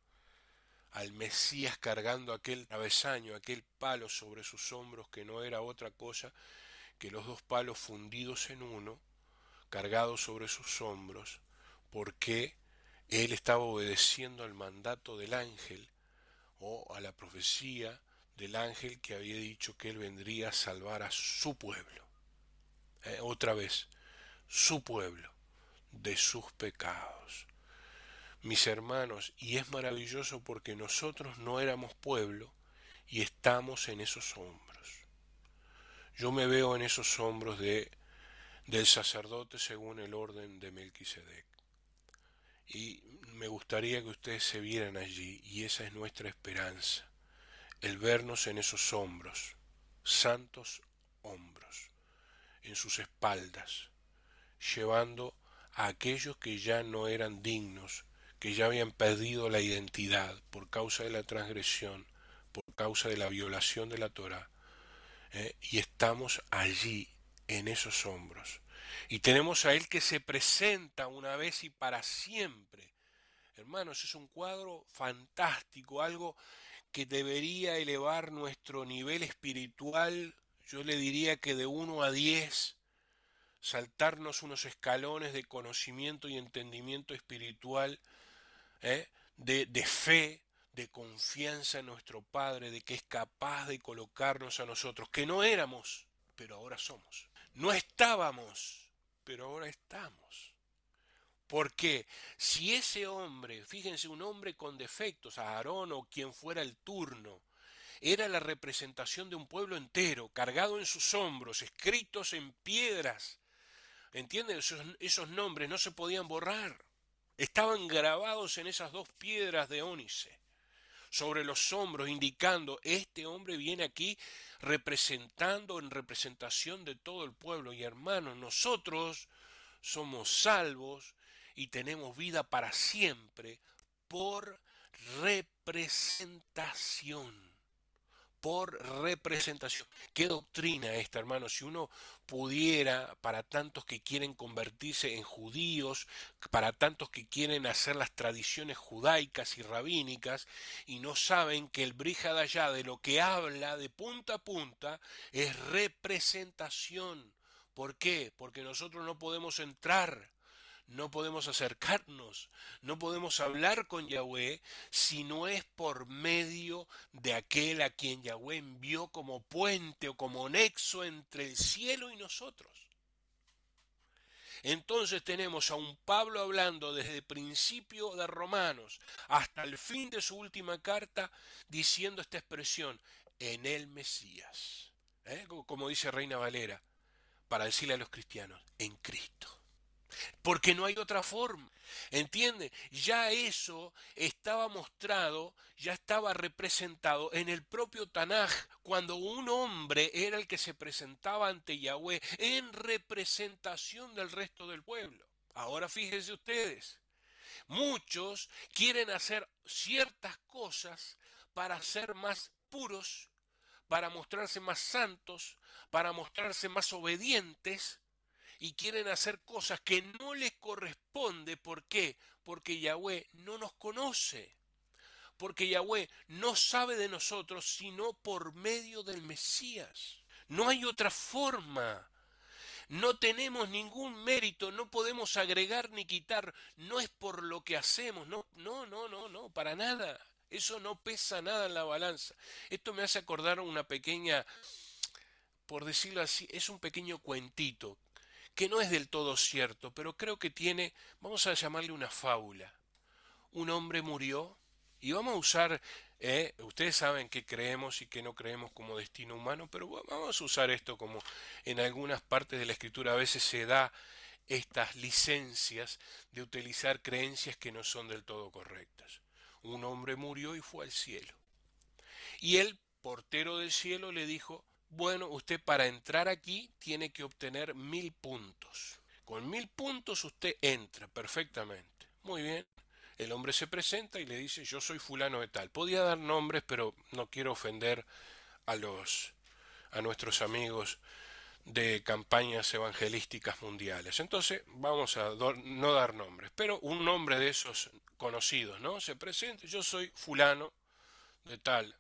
al Mesías cargando aquel travesaño, aquel palo sobre sus hombros, que no era otra cosa que los dos palos fundidos en uno, cargados sobre sus hombros, porque él estaba obedeciendo al mandato del ángel o a la profecía del ángel que había dicho que él vendría a salvar a su pueblo. Otra vez, su pueblo, de sus pecados. Mis hermanos, y es maravilloso porque nosotros no éramos pueblo y estamos en esos hombros. Yo me veo en esos hombros del sacerdote según el orden de Melquisedec. Y me gustaría que ustedes se vieran allí, y esa es nuestra esperanza, el vernos en esos hombros, santos hombros, en sus espaldas, llevando a aquellos que ya no eran dignos, que ya habían perdido la identidad por causa de la transgresión, por causa de la violación de la Torá, y estamos allí en esos hombros. Y tenemos a Él que se presenta una vez y para siempre. Hermanos, es un cuadro fantástico, algo que debería elevar nuestro nivel espiritual, yo le diría que de 1 a 10, saltarnos unos escalones de conocimiento y entendimiento espiritual, de fe, de confianza en nuestro Padre, de que es capaz de colocarnos a nosotros, que no éramos, pero ahora somos. No estábamos, pero ahora estamos. Porque si ese hombre, fíjense, un hombre con defectos, Aarón o quien fuera el turno, era la representación de un pueblo entero, cargado en sus hombros, escritos en piedras, ¿entienden? Esos nombres no se podían borrar. Estaban grabados en esas dos piedras de ónice, sobre los hombros, indicando, este hombre viene aquí representando, en representación de todo el pueblo. Y hermanos, nosotros somos salvos y tenemos vida para siempre por representación. Por representación. ¿Qué doctrina esta, hermano? Si uno pudiera, para tantos que quieren convertirse en judíos, para tantos que quieren hacer las tradiciones judaicas y rabínicas y no saben que el Brihadayá de lo que habla de punta a punta es representación. ¿Por qué? Porque nosotros no podemos entrar, no podemos acercarnos, no podemos hablar con Yahweh si no es por medio de aquel a quien Yahweh envió como puente o como nexo entre el cielo y nosotros. Entonces tenemos a un Pablo hablando desde el principio de Romanos hasta el fin de su última carta diciendo esta expresión, en el Mesías. Como dice Reina Valera, para decirle a los cristianos, en Cristo. Porque no hay otra forma. ¿Entiende? Ya eso estaba mostrado, ya estaba representado en el propio Tanaj, cuando un hombre era el que se presentaba ante Yahweh en representación del resto del pueblo. Ahora fíjense ustedes, muchos quieren hacer ciertas cosas para ser más puros, para mostrarse más santos, para mostrarse más obedientes, y quieren hacer cosas que no les corresponde. ¿Por qué? Porque Yahweh no nos conoce. Porque Yahweh no sabe de nosotros sino por medio del Mesías. No hay otra forma. No tenemos ningún mérito, no podemos agregar ni quitar. No es por lo que hacemos, no, no, no, no, no, para nada. Eso no pesa nada en la balanza. Esto me hace acordar una pequeña, por decirlo así, es un pequeño cuentito que no es del todo cierto, pero creo que tiene, vamos a llamarle una fábula. Un hombre murió y vamos a usar, ustedes saben que creemos y que no creemos como destino humano, pero vamos a usar esto como en algunas partes de la escritura a veces se da estas licencias de utilizar creencias que no son del todo correctas. Un hombre murió y fue al cielo. Y el portero del cielo le dijo, bueno, usted para entrar aquí tiene que obtener 1000 puntos. Con 1000 puntos usted entra perfectamente. Muy bien. El hombre se presenta y le dice, yo soy fulano de tal. Podía dar nombres, pero no quiero ofender a a nuestros amigos de campañas evangelísticas mundiales. Entonces, vamos a no dar nombres, pero un nombre de esos conocidos, ¿no? Se presenta, yo soy fulano de tal.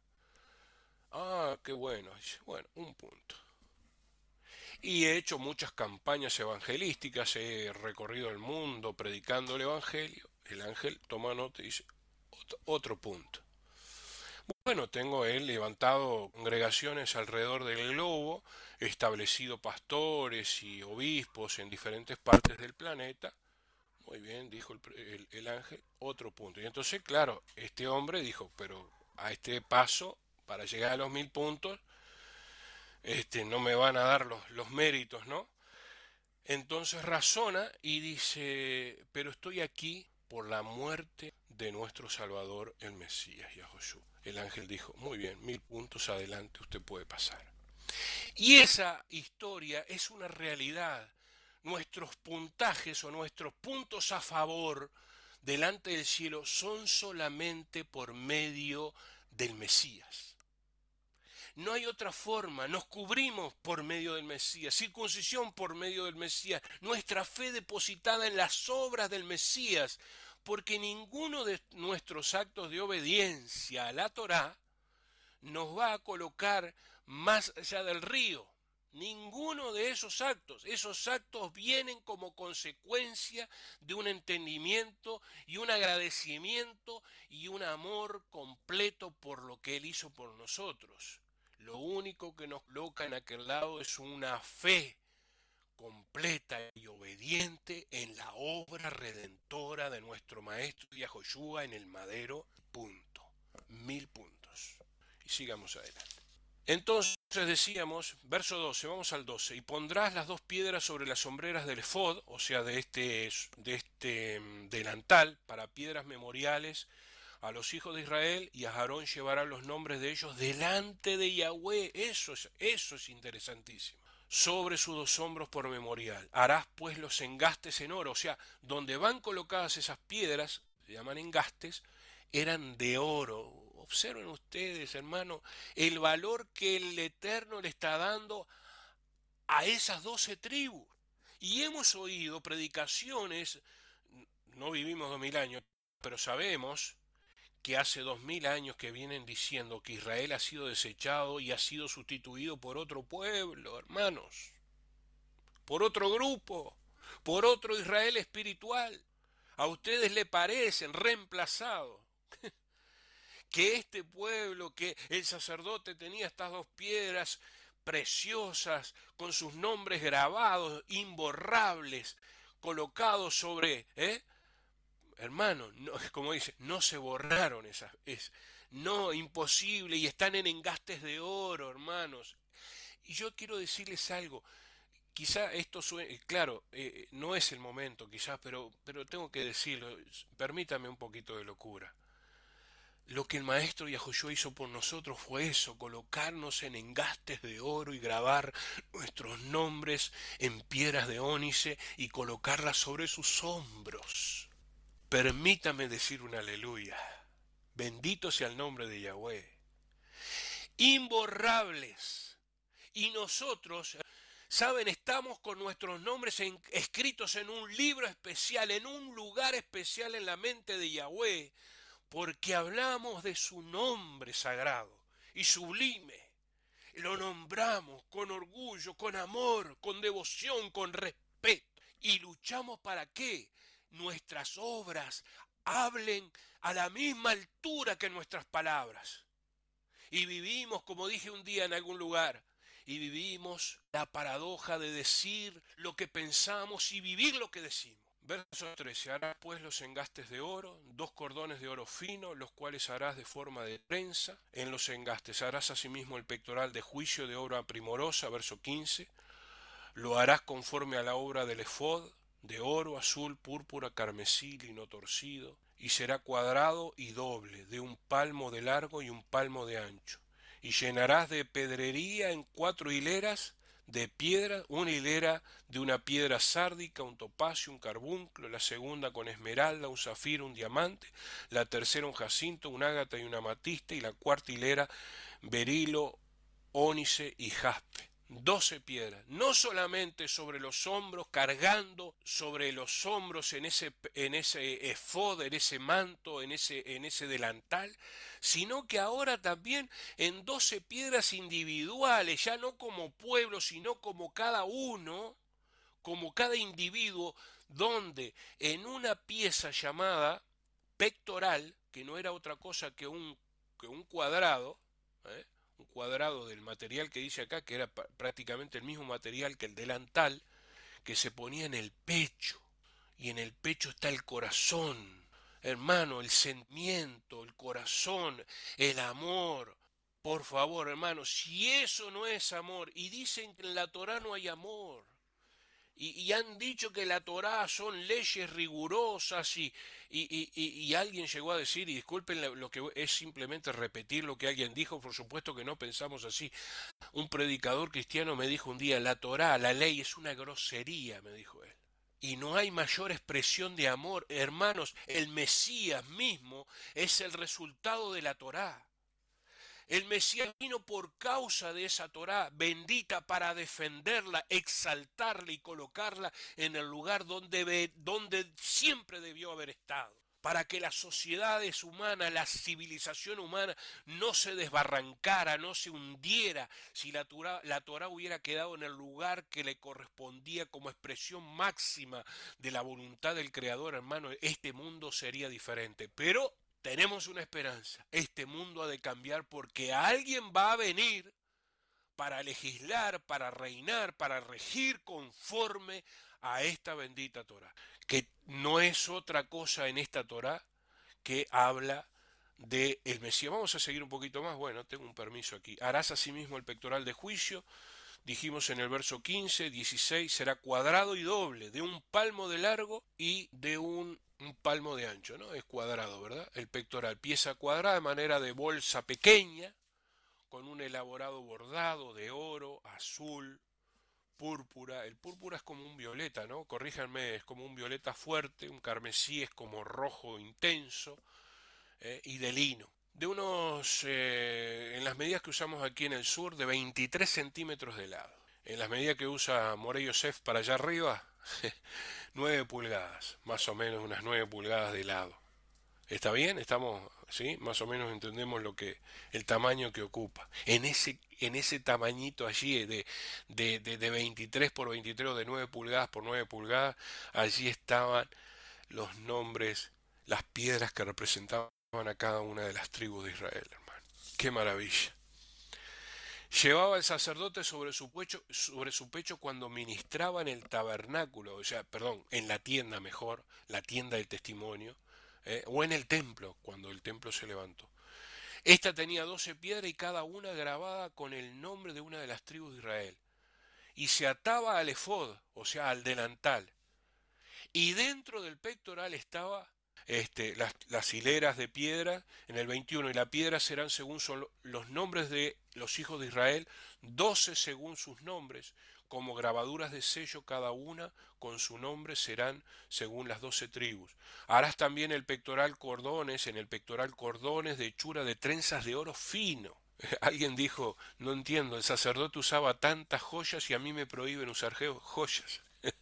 Ah, qué bueno. Bueno, 1 punto. Y he hecho muchas campañas evangelísticas, he recorrido el mundo predicando el Evangelio. El ángel toma nota y dice, otro punto. Bueno, tengo he levantado congregaciones alrededor del globo, he establecido pastores y obispos en diferentes partes del planeta. Muy bien, dijo el ángel, otro punto. Y entonces, claro, este hombre dijo, pero a este paso, para llegar a los 1000 puntos, no me van a dar los méritos, ¿no? Entonces razona y dice, pero estoy aquí por la muerte de nuestro Salvador, el Mesías, Yahoshua. El ángel dijo, muy bien, 1000 puntos adelante, usted puede pasar. Y esa historia es una realidad. Nuestros puntajes o nuestros puntos a favor delante del cielo son solamente por medio del Mesías. No hay otra forma, nos cubrimos por medio del Mesías, circuncisión por medio del Mesías, nuestra fe depositada en las obras del Mesías, porque ninguno de nuestros actos de obediencia a la Torá nos va a colocar más allá del río. Ninguno de esos actos vienen como consecuencia de un entendimiento y un agradecimiento y un amor completo por lo que Él hizo por nosotros. Lo único que nos coloca en aquel lado es una fe completa y obediente en la obra redentora de nuestro Maestro Yahoshua en el madero, punto. 1000 puntos. Y sigamos adelante. Entonces decíamos, verso 12, vamos al 12, y pondrás las dos piedras sobre las sombreras del efod, o sea, de este delantal, para piedras memoriales a los hijos de Israel, y a Aarón llevará los nombres de ellos delante de Yahweh. Eso es interesantísimo. Sobre sus dos hombros por memorial. Harás pues los engastes en oro, o sea, donde van colocadas esas piedras, se llaman engastes, eran de oro. Observen ustedes, hermano, el valor que el Eterno le está dando a esas 12 tribus. Y hemos oído predicaciones, no vivimos 2000 años, pero sabemos que hace 2000 años que vienen diciendo que Israel ha sido desechado y ha sido sustituido por otro pueblo, hermanos, por otro grupo, por otro Israel espiritual. ¿A ustedes le parecen reemplazados? Que este pueblo, que el sacerdote tenía estas dos piedras preciosas con sus nombres grabados, imborrables, colocados sobre, hermano, no, como dice, no se borraron no, imposible, y están en engastes de oro, hermanos. Y yo quiero decirles algo, quizá esto suene, claro, no es el momento quizás, pero tengo que decirlo, permítame un poquito de locura. Lo que el maestro Yahushua hizo por nosotros fue eso, colocarnos en engastes de oro y grabar nuestros nombres en piedras de ónice y colocarlas sobre sus hombros. Permítame decir un aleluya. Bendito sea el nombre de Yahweh. Imborrables. Y nosotros, saben, estamos con nuestros nombres escritos en un libro especial, en un lugar especial en la mente de Yahweh, porque hablamos de su nombre sagrado y sublime. Lo nombramos con orgullo, con amor, con devoción, con respeto. Y luchamos para que nuestras obras hablen a la misma altura que nuestras palabras. Y vivimos, como dije un día en algún lugar, y vivimos la paradoja de decir lo que pensamos y vivir lo que decimos. Verso 13. Harás pues los engastes de oro, 2 cordones de oro fino, los cuales harás de forma de trenza. En los engastes harás asimismo el pectoral de juicio de obra primorosa. Verso 15. Lo harás conforme a la obra del efod, de oro, azul, púrpura, carmesí, lino torcido, y será cuadrado y doble, de 1 palmo de largo y 1 palmo de ancho. Y llenarás de pedrería en 4 hileras de piedra, una hilera de una piedra sárdica, un topacio, un carbunclo, la segunda con esmeralda, un zafiro, un diamante, la tercera un jacinto, un ágata y una amatista, y la cuarta hilera berilo, ónice y jaspe. 12 piedras, no solamente sobre los hombros, cargando sobre los hombros en ese efod, en ese manto, en ese delantal, sino que ahora también en 12 piedras individuales, ya no como pueblo, sino como cada uno, como cada individuo, donde en una pieza llamada pectoral, que no era otra cosa que un cuadrado, ¿eh? Un cuadrado del material que dice acá, que era prácticamente el mismo material que el delantal, que se ponía en el pecho, y en el pecho está el corazón, hermano, el sentimiento, el corazón, el amor Por favor, hermanos, si eso no es amor, y dicen que en la Torá no hay amor, y han dicho que la Torá son leyes rigurosas y alguien llegó a decir, y disculpen lo que es simplemente repetir lo que alguien dijo, por supuesto que no pensamos así. Un predicador cristiano me dijo un día, la Torá, la ley es una grosería, me dijo él. Y no hay mayor expresión de amor. Hermanos, el Mesías mismo es el resultado de la Torá. El Mesías vino por causa de esa Torá bendita para defenderla, exaltarla y colocarla en el lugar donde siempre debió haber estado. Para que las sociedades humanas, la civilización humana no se desbarrancara, no se hundiera, si la Torá hubiera quedado en el lugar que le correspondía como expresión máxima de la voluntad del Creador, hermano, este mundo sería diferente. Pero tenemos una esperanza. Este mundo ha de cambiar porque alguien va a venir para legislar, para reinar, para regir conforme a esta bendita Torá, que no es otra cosa en esta Torá que habla de el Mesías. Vamos a seguir un poquito más. Bueno, tengo un permiso aquí. Harás asimismo el pectoral de juicio. Dijimos en el verso 15, 16, será cuadrado y doble, de un palmo de largo y de un palmo de ancho, ¿no? Es cuadrado, ¿verdad? El pectoral, pieza cuadrada de manera de bolsa pequeña, con un elaborado bordado de oro, azul, púrpura. El púrpura es como un violeta, ¿no? Corríjanme, es como un violeta fuerte, un carmesí es como rojo intenso, y de lino. De unos, en las medidas que usamos aquí en el sur, de 23 centímetros de lado. En las medidas que usa Morey Yosef para allá arriba, 9 pulgadas, más o menos unas 9 pulgadas de lado. ¿Está bien? Estamos, ¿sí? Más o menos entendemos el tamaño que ocupa. En ese tamañito allí de 23 por 23 o de 9 pulgadas por 9 pulgadas, allí estaban los nombres, las piedras que representaban a cada una de las tribus de Israel, hermano. ¡Qué maravilla! Llevaba el sacerdote sobre su pecho cuando ministraba en el tabernáculo, o sea, perdón, en la tienda mejor, la tienda del testimonio, o en el templo, cuando el templo se levantó. Esta tenía 12 piedras y cada una grabada con el nombre de una de las tribus de Israel. Y se ataba al efod, o sea, al delantal. Y dentro del pectoral estaba las hileras de piedra en el 21, y la piedra serán según son los nombres de los hijos de Israel, 12 según sus nombres, como grabaduras de sello cada una con su nombre serán según las 12 tribus. Harás también el pectoral cordones, en el pectoral cordones de hechura de trenzas de oro fino. Alguien dijo, no entiendo, el sacerdote usaba tantas joyas y a mí me prohíben usar joyas.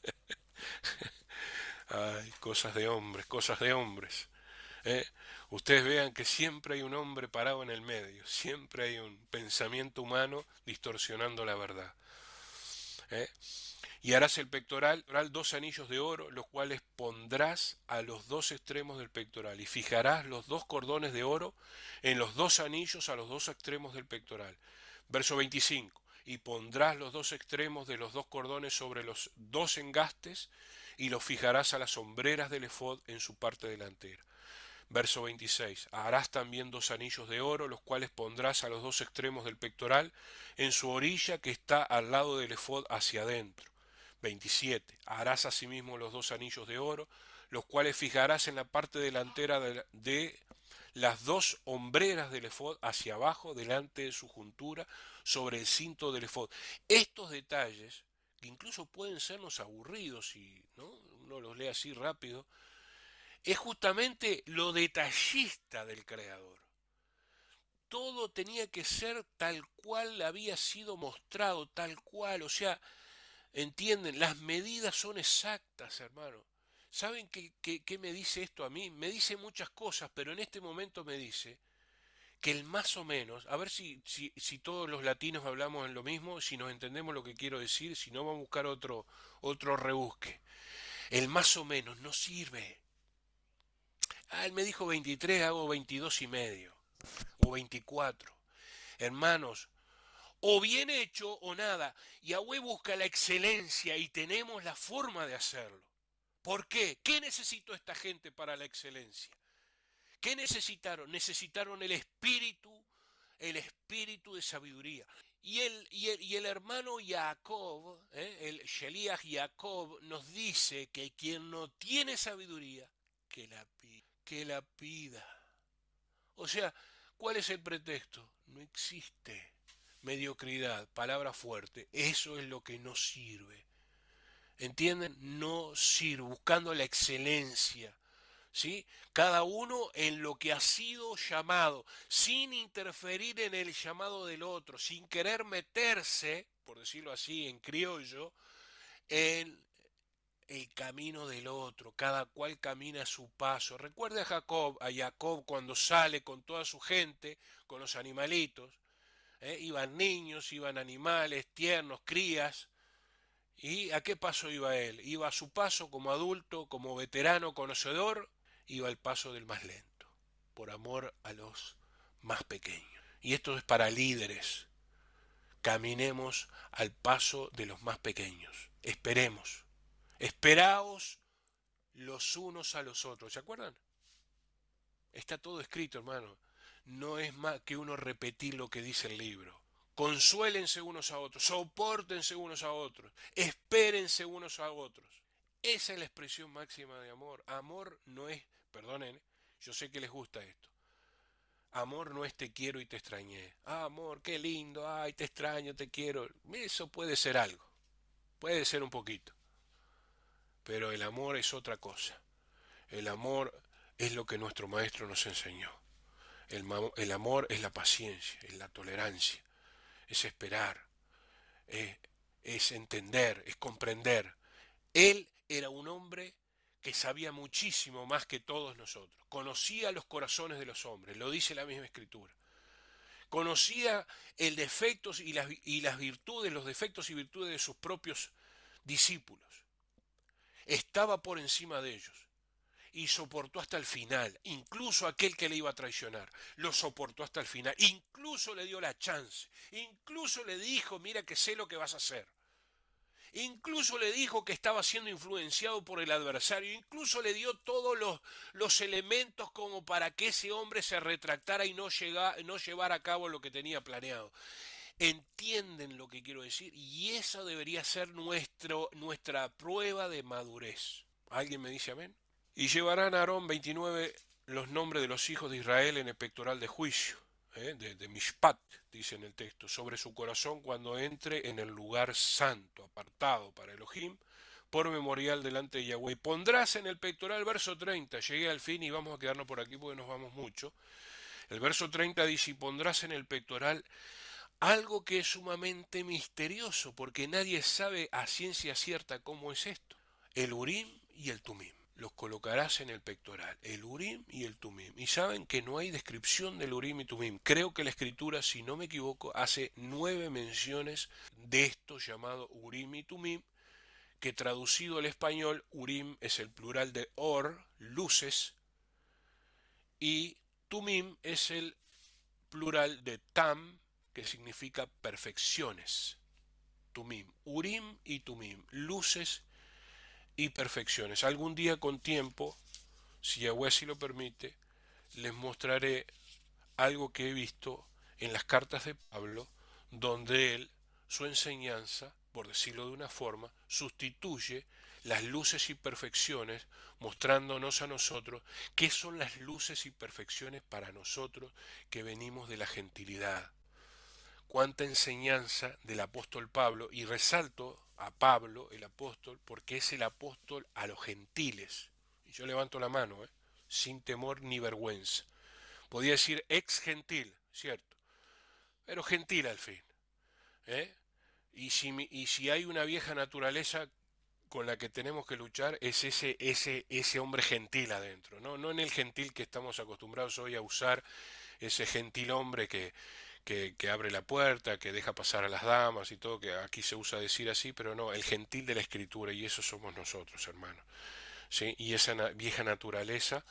Ay, cosas de hombres, cosas de hombres. ¿Eh? Ustedes vean que siempre hay un hombre parado en el medio, siempre hay un pensamiento humano distorsionando la verdad. ¿Eh? Y harás el pectoral, 2 anillos de oro, los cuales pondrás a los 2 extremos del pectoral, y fijarás los 2 cordones de oro en los 2 anillos a los 2 extremos del pectoral. Verso 25. Y pondrás los 2 extremos de los 2 cordones sobre los 2 engastes, y los fijarás a las hombreras del efod en su parte delantera. Verso 26. Harás también 2 anillos de oro, los cuales pondrás a los 2 extremos del pectoral en su orilla que está al lado del efod hacia adentro. 27. Harás asimismo los 2 anillos de oro, los cuales fijarás en la parte delantera de las 2 hombreras del efod hacia abajo, delante de su juntura, sobre el cinto del efod. Estos detalles, que incluso pueden sernos aburridos si, ¿no?, uno los lee así rápido, es justamente lo detallista del Creador. Todo tenía que ser tal cual había sido mostrado, tal cual, o sea, entienden, las medidas son exactas, hermano. ¿Saben qué me dice esto a mí? Me dice muchas cosas, pero en este momento me dice que el más o menos, a ver si todos los latinos hablamos en lo mismo, si nos entendemos lo que quiero decir, si no vamos a buscar otro rebusque. El más o menos no sirve. Ah, él me dijo 23, hago 22 y medio, o 24. Hermanos, o bien hecho o nada. Yahweh busca la excelencia y tenemos la forma de hacerlo. ¿Por qué? ¿Qué necesitó esta gente para la excelencia? ¿Qué necesitaron? Necesitaron el espíritu el espíritu de sabiduría. Y el hermano Jacob, el Sheliach Jacob, nos dice que quien no tiene sabiduría, que la pida. O sea, ¿cuál es el pretexto? No existe mediocridad, palabra fuerte. Eso es lo que no sirve. ¿Entienden? No sirve, buscando la excelencia. ¿Sí? Cada uno en lo que ha sido llamado, sin interferir en el llamado del otro, sin querer meterse, por decirlo así, en criollo, en el camino del otro, cada cual camina a su paso. Recuerda a Jacob cuando sale con toda su gente, con los animalitos, iban niños, iban animales, tiernos, crías, ¿y a qué paso iba él? Iba a su paso como adulto, como veterano, conocedor, iba al paso del más lento, por amor a los más pequeños. Y esto es para líderes. Caminemos al paso de los más pequeños. Esperemos. Esperaos los unos a los otros. ¿Se acuerdan? Está todo escrito, hermano. No es más que uno repetir lo que dice el libro. Consuélense unos a otros, sopórtense unos a otros, espérense unos a otros. Esa es la expresión máxima de amor. Amor no es, perdonen, yo sé que les gusta esto. Amor no es te quiero y te extrañé. Ah, amor, qué lindo, ay, te extraño, te quiero. Eso puede ser algo, puede ser un poquito. Pero el amor es otra cosa. El amor es lo que nuestro maestro nos enseñó. El amor es la paciencia, es la tolerancia, es esperar, es, es entender, es comprender. Él era un hombre que sabía muchísimo más que todos nosotros. Conocía los corazones de los hombres, lo dice la misma escritura. Conocía el defectos y las virtudes, los defectos y virtudes de sus propios discípulos. Estaba por encima de ellos y soportó hasta el final, incluso aquel que le iba a traicionar, lo soportó hasta el final, incluso le dio la chance, incluso le dijo, mira que sé lo que vas a hacer. Incluso le dijo que estaba siendo influenciado por el adversario, incluso le dio todos los elementos como para que ese hombre se retractara y no llevara a cabo lo que tenía planeado. ¿Entienden lo que quiero decir? Y esa debería ser nuestra prueba de madurez. ¿Alguien me dice amén? Y llevarán a Aarón 29 los nombres de los hijos de Israel en el pectoral de juicio, de Mishpat, dice en el texto, sobre su corazón cuando entre en el lugar santo, apartado para Elohim, por memorial delante de Yahweh. Pondrás en el pectoral, verso 30, llegué al fin y vamos a quedarnos por aquí porque nos vamos mucho. El verso 30 dice, y pondrás en el pectoral algo que es sumamente misterioso, porque nadie sabe a ciencia cierta cómo es esto, el Urim y el Tumim. Los colocarás en el pectoral, el Urim y el Tumim. Y saben que no hay descripción del Urim y Tumim. Creo que la escritura, si no me equivoco, hace 9 menciones de esto llamado Urim y Tumim, que traducido al español, Urim es el plural de Or, luces, y Tumim es el plural de Tam, que significa perfecciones. Tumim, Urim y Tumim, luces y perfecciones. Algún día con tiempo, si Yahweh así lo permite, les mostraré algo que he visto en las cartas de Pablo, donde él, su enseñanza, por decirlo de una forma, sustituye las luces y perfecciones, mostrándonos a nosotros qué son las luces y perfecciones para nosotros que venimos de la gentilidad. Cuánta enseñanza del apóstol Pablo, y resalto a Pablo, el apóstol, porque es el apóstol a los gentiles. Y yo levanto la mano, sin temor ni vergüenza. Podía decir ex gentil, cierto, pero gentil al fin. ¿eh? Y si hay una vieja naturaleza con la que tenemos que luchar, es ese hombre gentil adentro, ¿no? No en el gentil que estamos acostumbrados hoy a usar, ese gentil hombre que abre la puerta, que deja pasar a las damas y todo, que aquí se usa decir así, pero no, el gentil de la escritura, y eso somos nosotros, hermanos. ¿Sí? Y esa vieja naturaleza,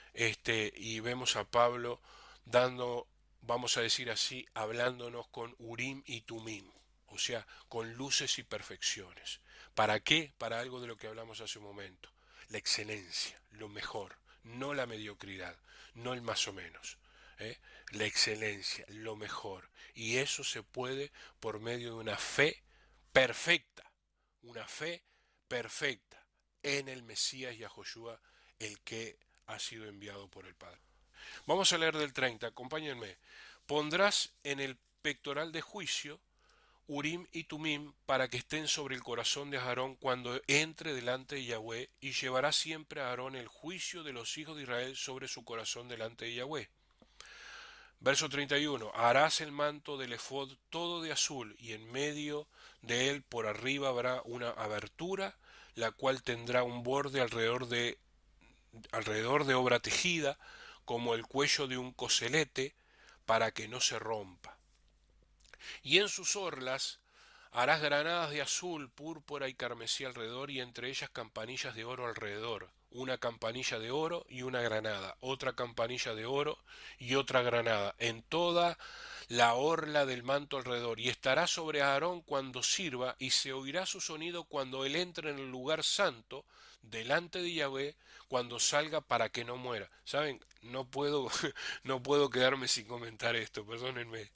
y vemos a Pablo dando, vamos a decir así, hablándonos con Urim y Tumim, o sea, con luces y perfecciones. ¿Para qué? Para algo de lo que hablamos hace un momento, la excelencia, lo mejor, no la mediocridad, no el más o menos. ¿eh? La excelencia, lo mejor. Y eso se puede por medio de perfecta, una fe perfecta en el Mesías Yahoshua, el que ha sido enviado por el Padre. Vamos a leer del 30, acompáñenme. Pondrás en el pectoral de juicio Urim y Tumim para que estén sobre el corazón de Aarón cuando entre delante de Yahweh, y llevará siempre a Aarón el juicio de los hijos de Israel sobre su corazón delante de Yahweh. Verso 31. Harás el manto del efod todo de azul, y en medio de él por arriba habrá una abertura, la cual tendrá un borde alrededor de obra tejida, como el cuello de un coselete, para que no se rompa. Y en sus orlas harás granadas de azul, púrpura y carmesí alrededor, y entre ellas campanillas de oro alrededor. Una campanilla de oro y una granada, otra campanilla de oro y otra granada, en toda la orla del manto alrededor. Y estará sobre Aarón cuando sirva, y se oirá su sonido cuando él entre en el lugar santo, delante de Yahvé, cuando salga, para que no muera. ¿Saben? No puedo, no puedo quedarme sin comentar esto, perdónenme.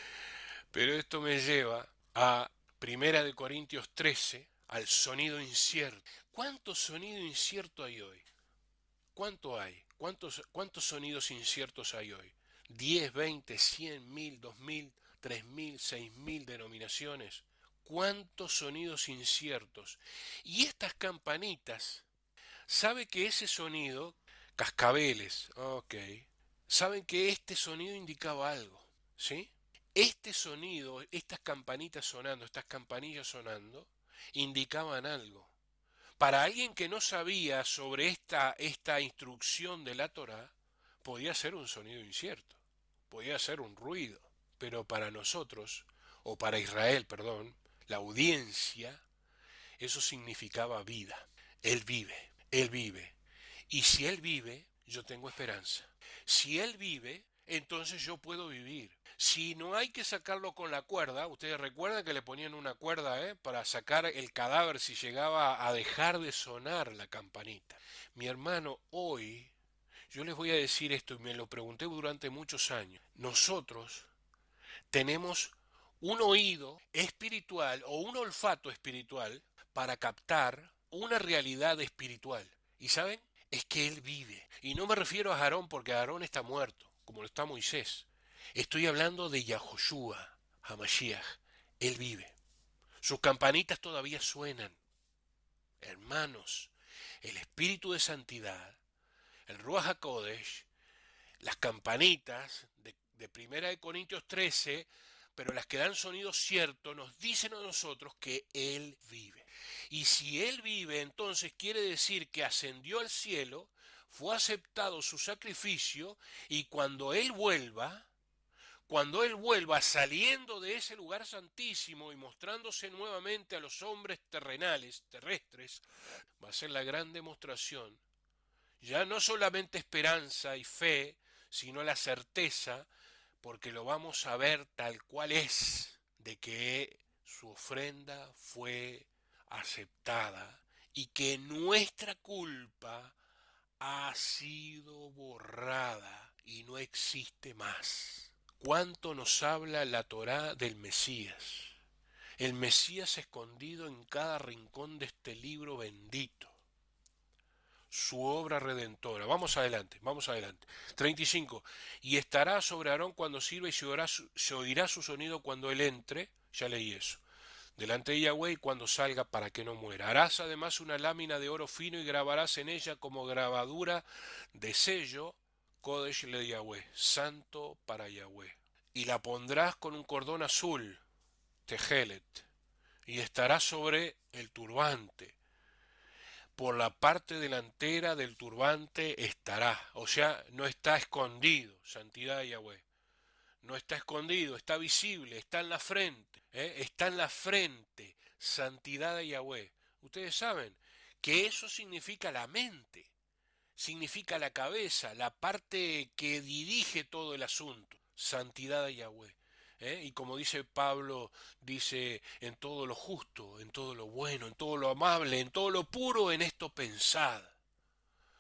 Pero esto me lleva a Primera de Corintios 13, al sonido incierto. ¿Cuánto sonido incierto hay hoy? ¿Cuánto hay? ¿Cuántos sonidos inciertos hay hoy? 10, 20, 100, 1000, 2000, 3000, 6000 denominaciones. ¿Cuántos sonidos inciertos? Y estas campanitas, ¿sabe que ese sonido, cascabeles, ok, saben que este sonido indicaba algo, ¿sí? Este sonido, estas campanitas sonando, estas campanillas sonando, indicaban algo. Para alguien que no sabía sobre esta instrucción de la Torá, podía ser un sonido incierto, podía ser un ruido, pero para nosotros, o para Israel, perdón, la audiencia, eso significaba vida. Él vive, Él vive. Y si Él vive, yo tengo esperanza. Si Él vive, entonces yo puedo vivir. Si no hay que sacarlo con la cuerda, ustedes recuerdan que le ponían una cuerda, para sacar el cadáver si llegaba a dejar de sonar la campanita. Mi hermano, hoy yo les voy a decir esto y me lo pregunté durante muchos años. Nosotros tenemos un oído espiritual o un olfato espiritual para captar una realidad espiritual. ¿Y saben? Es que Él vive. Y no me refiero a Aarón porque Aarón está muerto, como lo está Moisés. Estoy hablando de Yahoshua, Hamashiach. Él vive. Sus campanitas todavía suenan. Hermanos, el espíritu de santidad, el Ruach HaKodesh, las campanitas de Primera de Corintios 13, pero las que dan sonido cierto, nos dicen a nosotros que Él vive. Y si Él vive, entonces quiere decir que ascendió al cielo, fue aceptado su sacrificio, y cuando Él vuelva saliendo de ese lugar santísimo y mostrándose nuevamente a los hombres terrestres, va a ser la gran demostración, ya no solamente esperanza y fe, sino la certeza, porque lo vamos a ver tal cual es, de que su ofrenda fue aceptada y que nuestra culpa ha sido borrada y no existe más. ¿Cuánto nos habla la Torá del Mesías? El Mesías escondido en cada rincón de este libro bendito, su obra redentora. Vamos adelante, vamos adelante. 35. Y estará sobre Aarón cuando sirva, y se oirá su sonido cuando él entre, ya leí eso, delante de Yahweh, y cuando salga, para que no muera. Harás además una lámina de oro fino y grabarás en ella como grabadura de sello, Kodesh le Yahweh, santo para Yahweh. Y la pondrás con un cordón azul, Tejelet, y estará sobre el turbante. Por la parte delantera del turbante estará, o sea, no está escondido, santidad de Yahweh. No está escondido, está visible, está en la frente, está en la frente, santidad de Yahweh. Ustedes saben que eso significa la mente, significa la cabeza, la parte que dirige todo el asunto, santidad de Yahweh. Y como dice Pablo, dice en todo lo justo, en todo lo bueno, en todo lo amable, en todo lo puro, en esto pensad.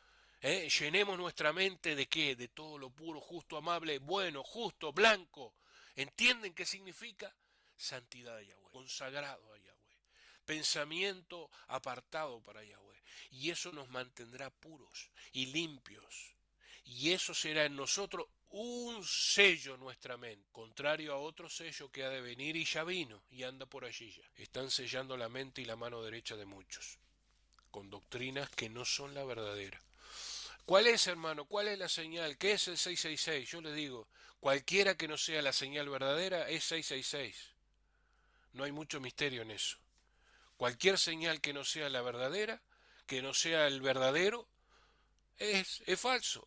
Llenemos nuestra mente de qué, de todo lo puro, justo, amable, bueno, justo, blanco. ¿Entienden qué significa? Santidad de Yahweh, consagrado a Yahweh, pensamiento apartado para Yahweh. Y eso nos mantendrá puros y limpios. Y eso será en nosotros un sello en nuestra mente, contrario a otro sello que ha de venir y ya vino y anda por allí ya. Están sellando la mente y la mano derecha de muchos, con doctrinas que no son la verdadera. ¿Cuál es, hermano? ¿Cuál es la señal? ¿Qué es el 666? Yo le digo, cualquiera que no sea la señal verdadera es 666. No hay mucho misterio en eso. Cualquier señal que no sea la verdadera, que no sea el verdadero, es falso.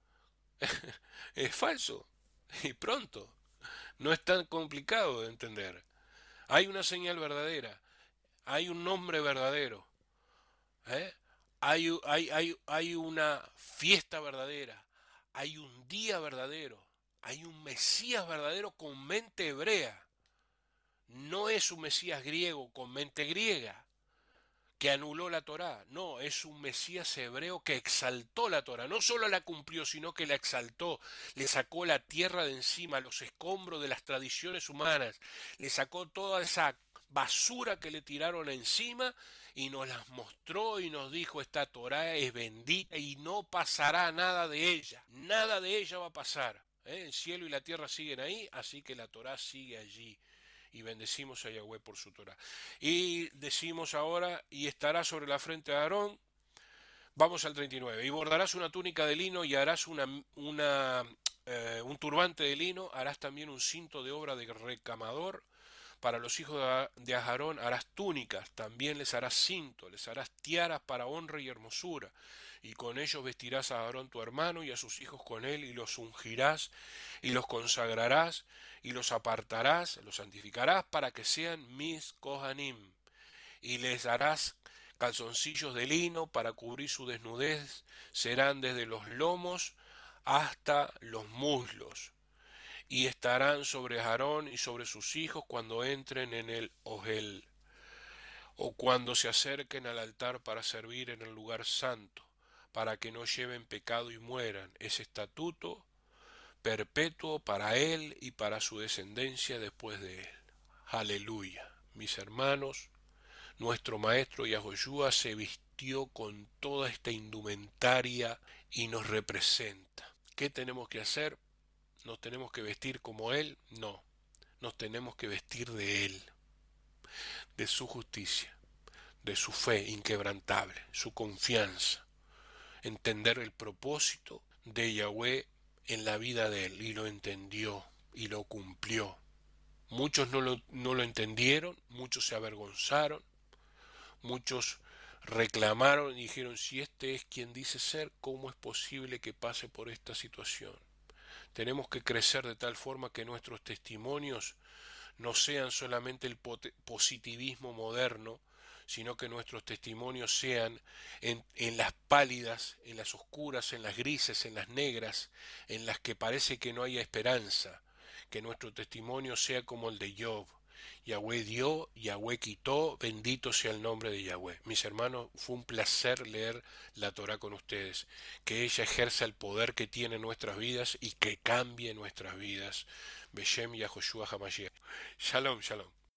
Es falso. Y pronto. No es tan complicado de entender. Hay una señal verdadera. Hay un nombre verdadero. ¿eh? Hay una fiesta verdadera. Hay un día verdadero. Hay un Mesías verdadero con mente hebrea. No es un Mesías griego con mente griega que anuló la Torá. No, es un Mesías hebreo que exaltó la Torá. No solo la cumplió, sino que la exaltó. Le sacó la tierra de encima, los escombros de las tradiciones humanas. Le sacó toda esa basura que le tiraron encima y nos las mostró y nos dijo: esta Torá es bendita y no pasará nada de ella. Nada de ella va a pasar. El cielo y la tierra siguen ahí, así que la Torá sigue allí. Y bendecimos a Yahweh por su Torah. Y decimos ahora: y estará sobre la frente de Aarón. Vamos al 39. Y bordarás una túnica de lino y harás un turbante de lino, harás también un cinto de obra de recamador. Para los hijos de Aarón harás túnicas, también les harás cinto, les harás tiaras para honra y hermosura, y con ellos vestirás a Aarón tu hermano y a sus hijos con él, y los ungirás, y los consagrarás, y los apartarás, los santificarás para que sean mis Kohanim, y les harás calzoncillos de lino para cubrir su desnudez, serán desde los lomos hasta los muslos y estarán sobre Aarón y sobre sus hijos cuando entren en el Ohel, o cuando se acerquen al altar para servir en el lugar santo, para que no lleven pecado y mueran. Es estatuto perpetuo para él y para su descendencia después de él. Aleluya. Mis hermanos, nuestro maestro Yahoshua se vistió con toda esta indumentaria y nos representa. ¿Qué tenemos que hacer? ¿Nos tenemos que vestir como Él? No, nos tenemos que vestir de Él, de su justicia, de su fe inquebrantable, su confianza, entender el propósito de Yahweh en la vida de Él, y lo entendió y lo cumplió. Muchos no lo entendieron, muchos se avergonzaron, muchos reclamaron y dijeron: si este es quien dice ser, ¿cómo es posible que pase por esta situación? Tenemos que crecer de tal forma que nuestros testimonios no sean solamente el positivismo moderno, sino que nuestros testimonios sean en las pálidas, en las oscuras, en las grises, en las negras, en las que parece que no haya esperanza, que nuestro testimonio sea como el de Job. Yahweh dio, Yahweh quitó, bendito sea el nombre de Yahweh. Mis hermanos, fue un placer leer la Torah con ustedes, que ella ejerza el poder que tiene en nuestras vidas y que cambie nuestras vidas. Beshem Yahoshua Hamashiach. Shalom, shalom.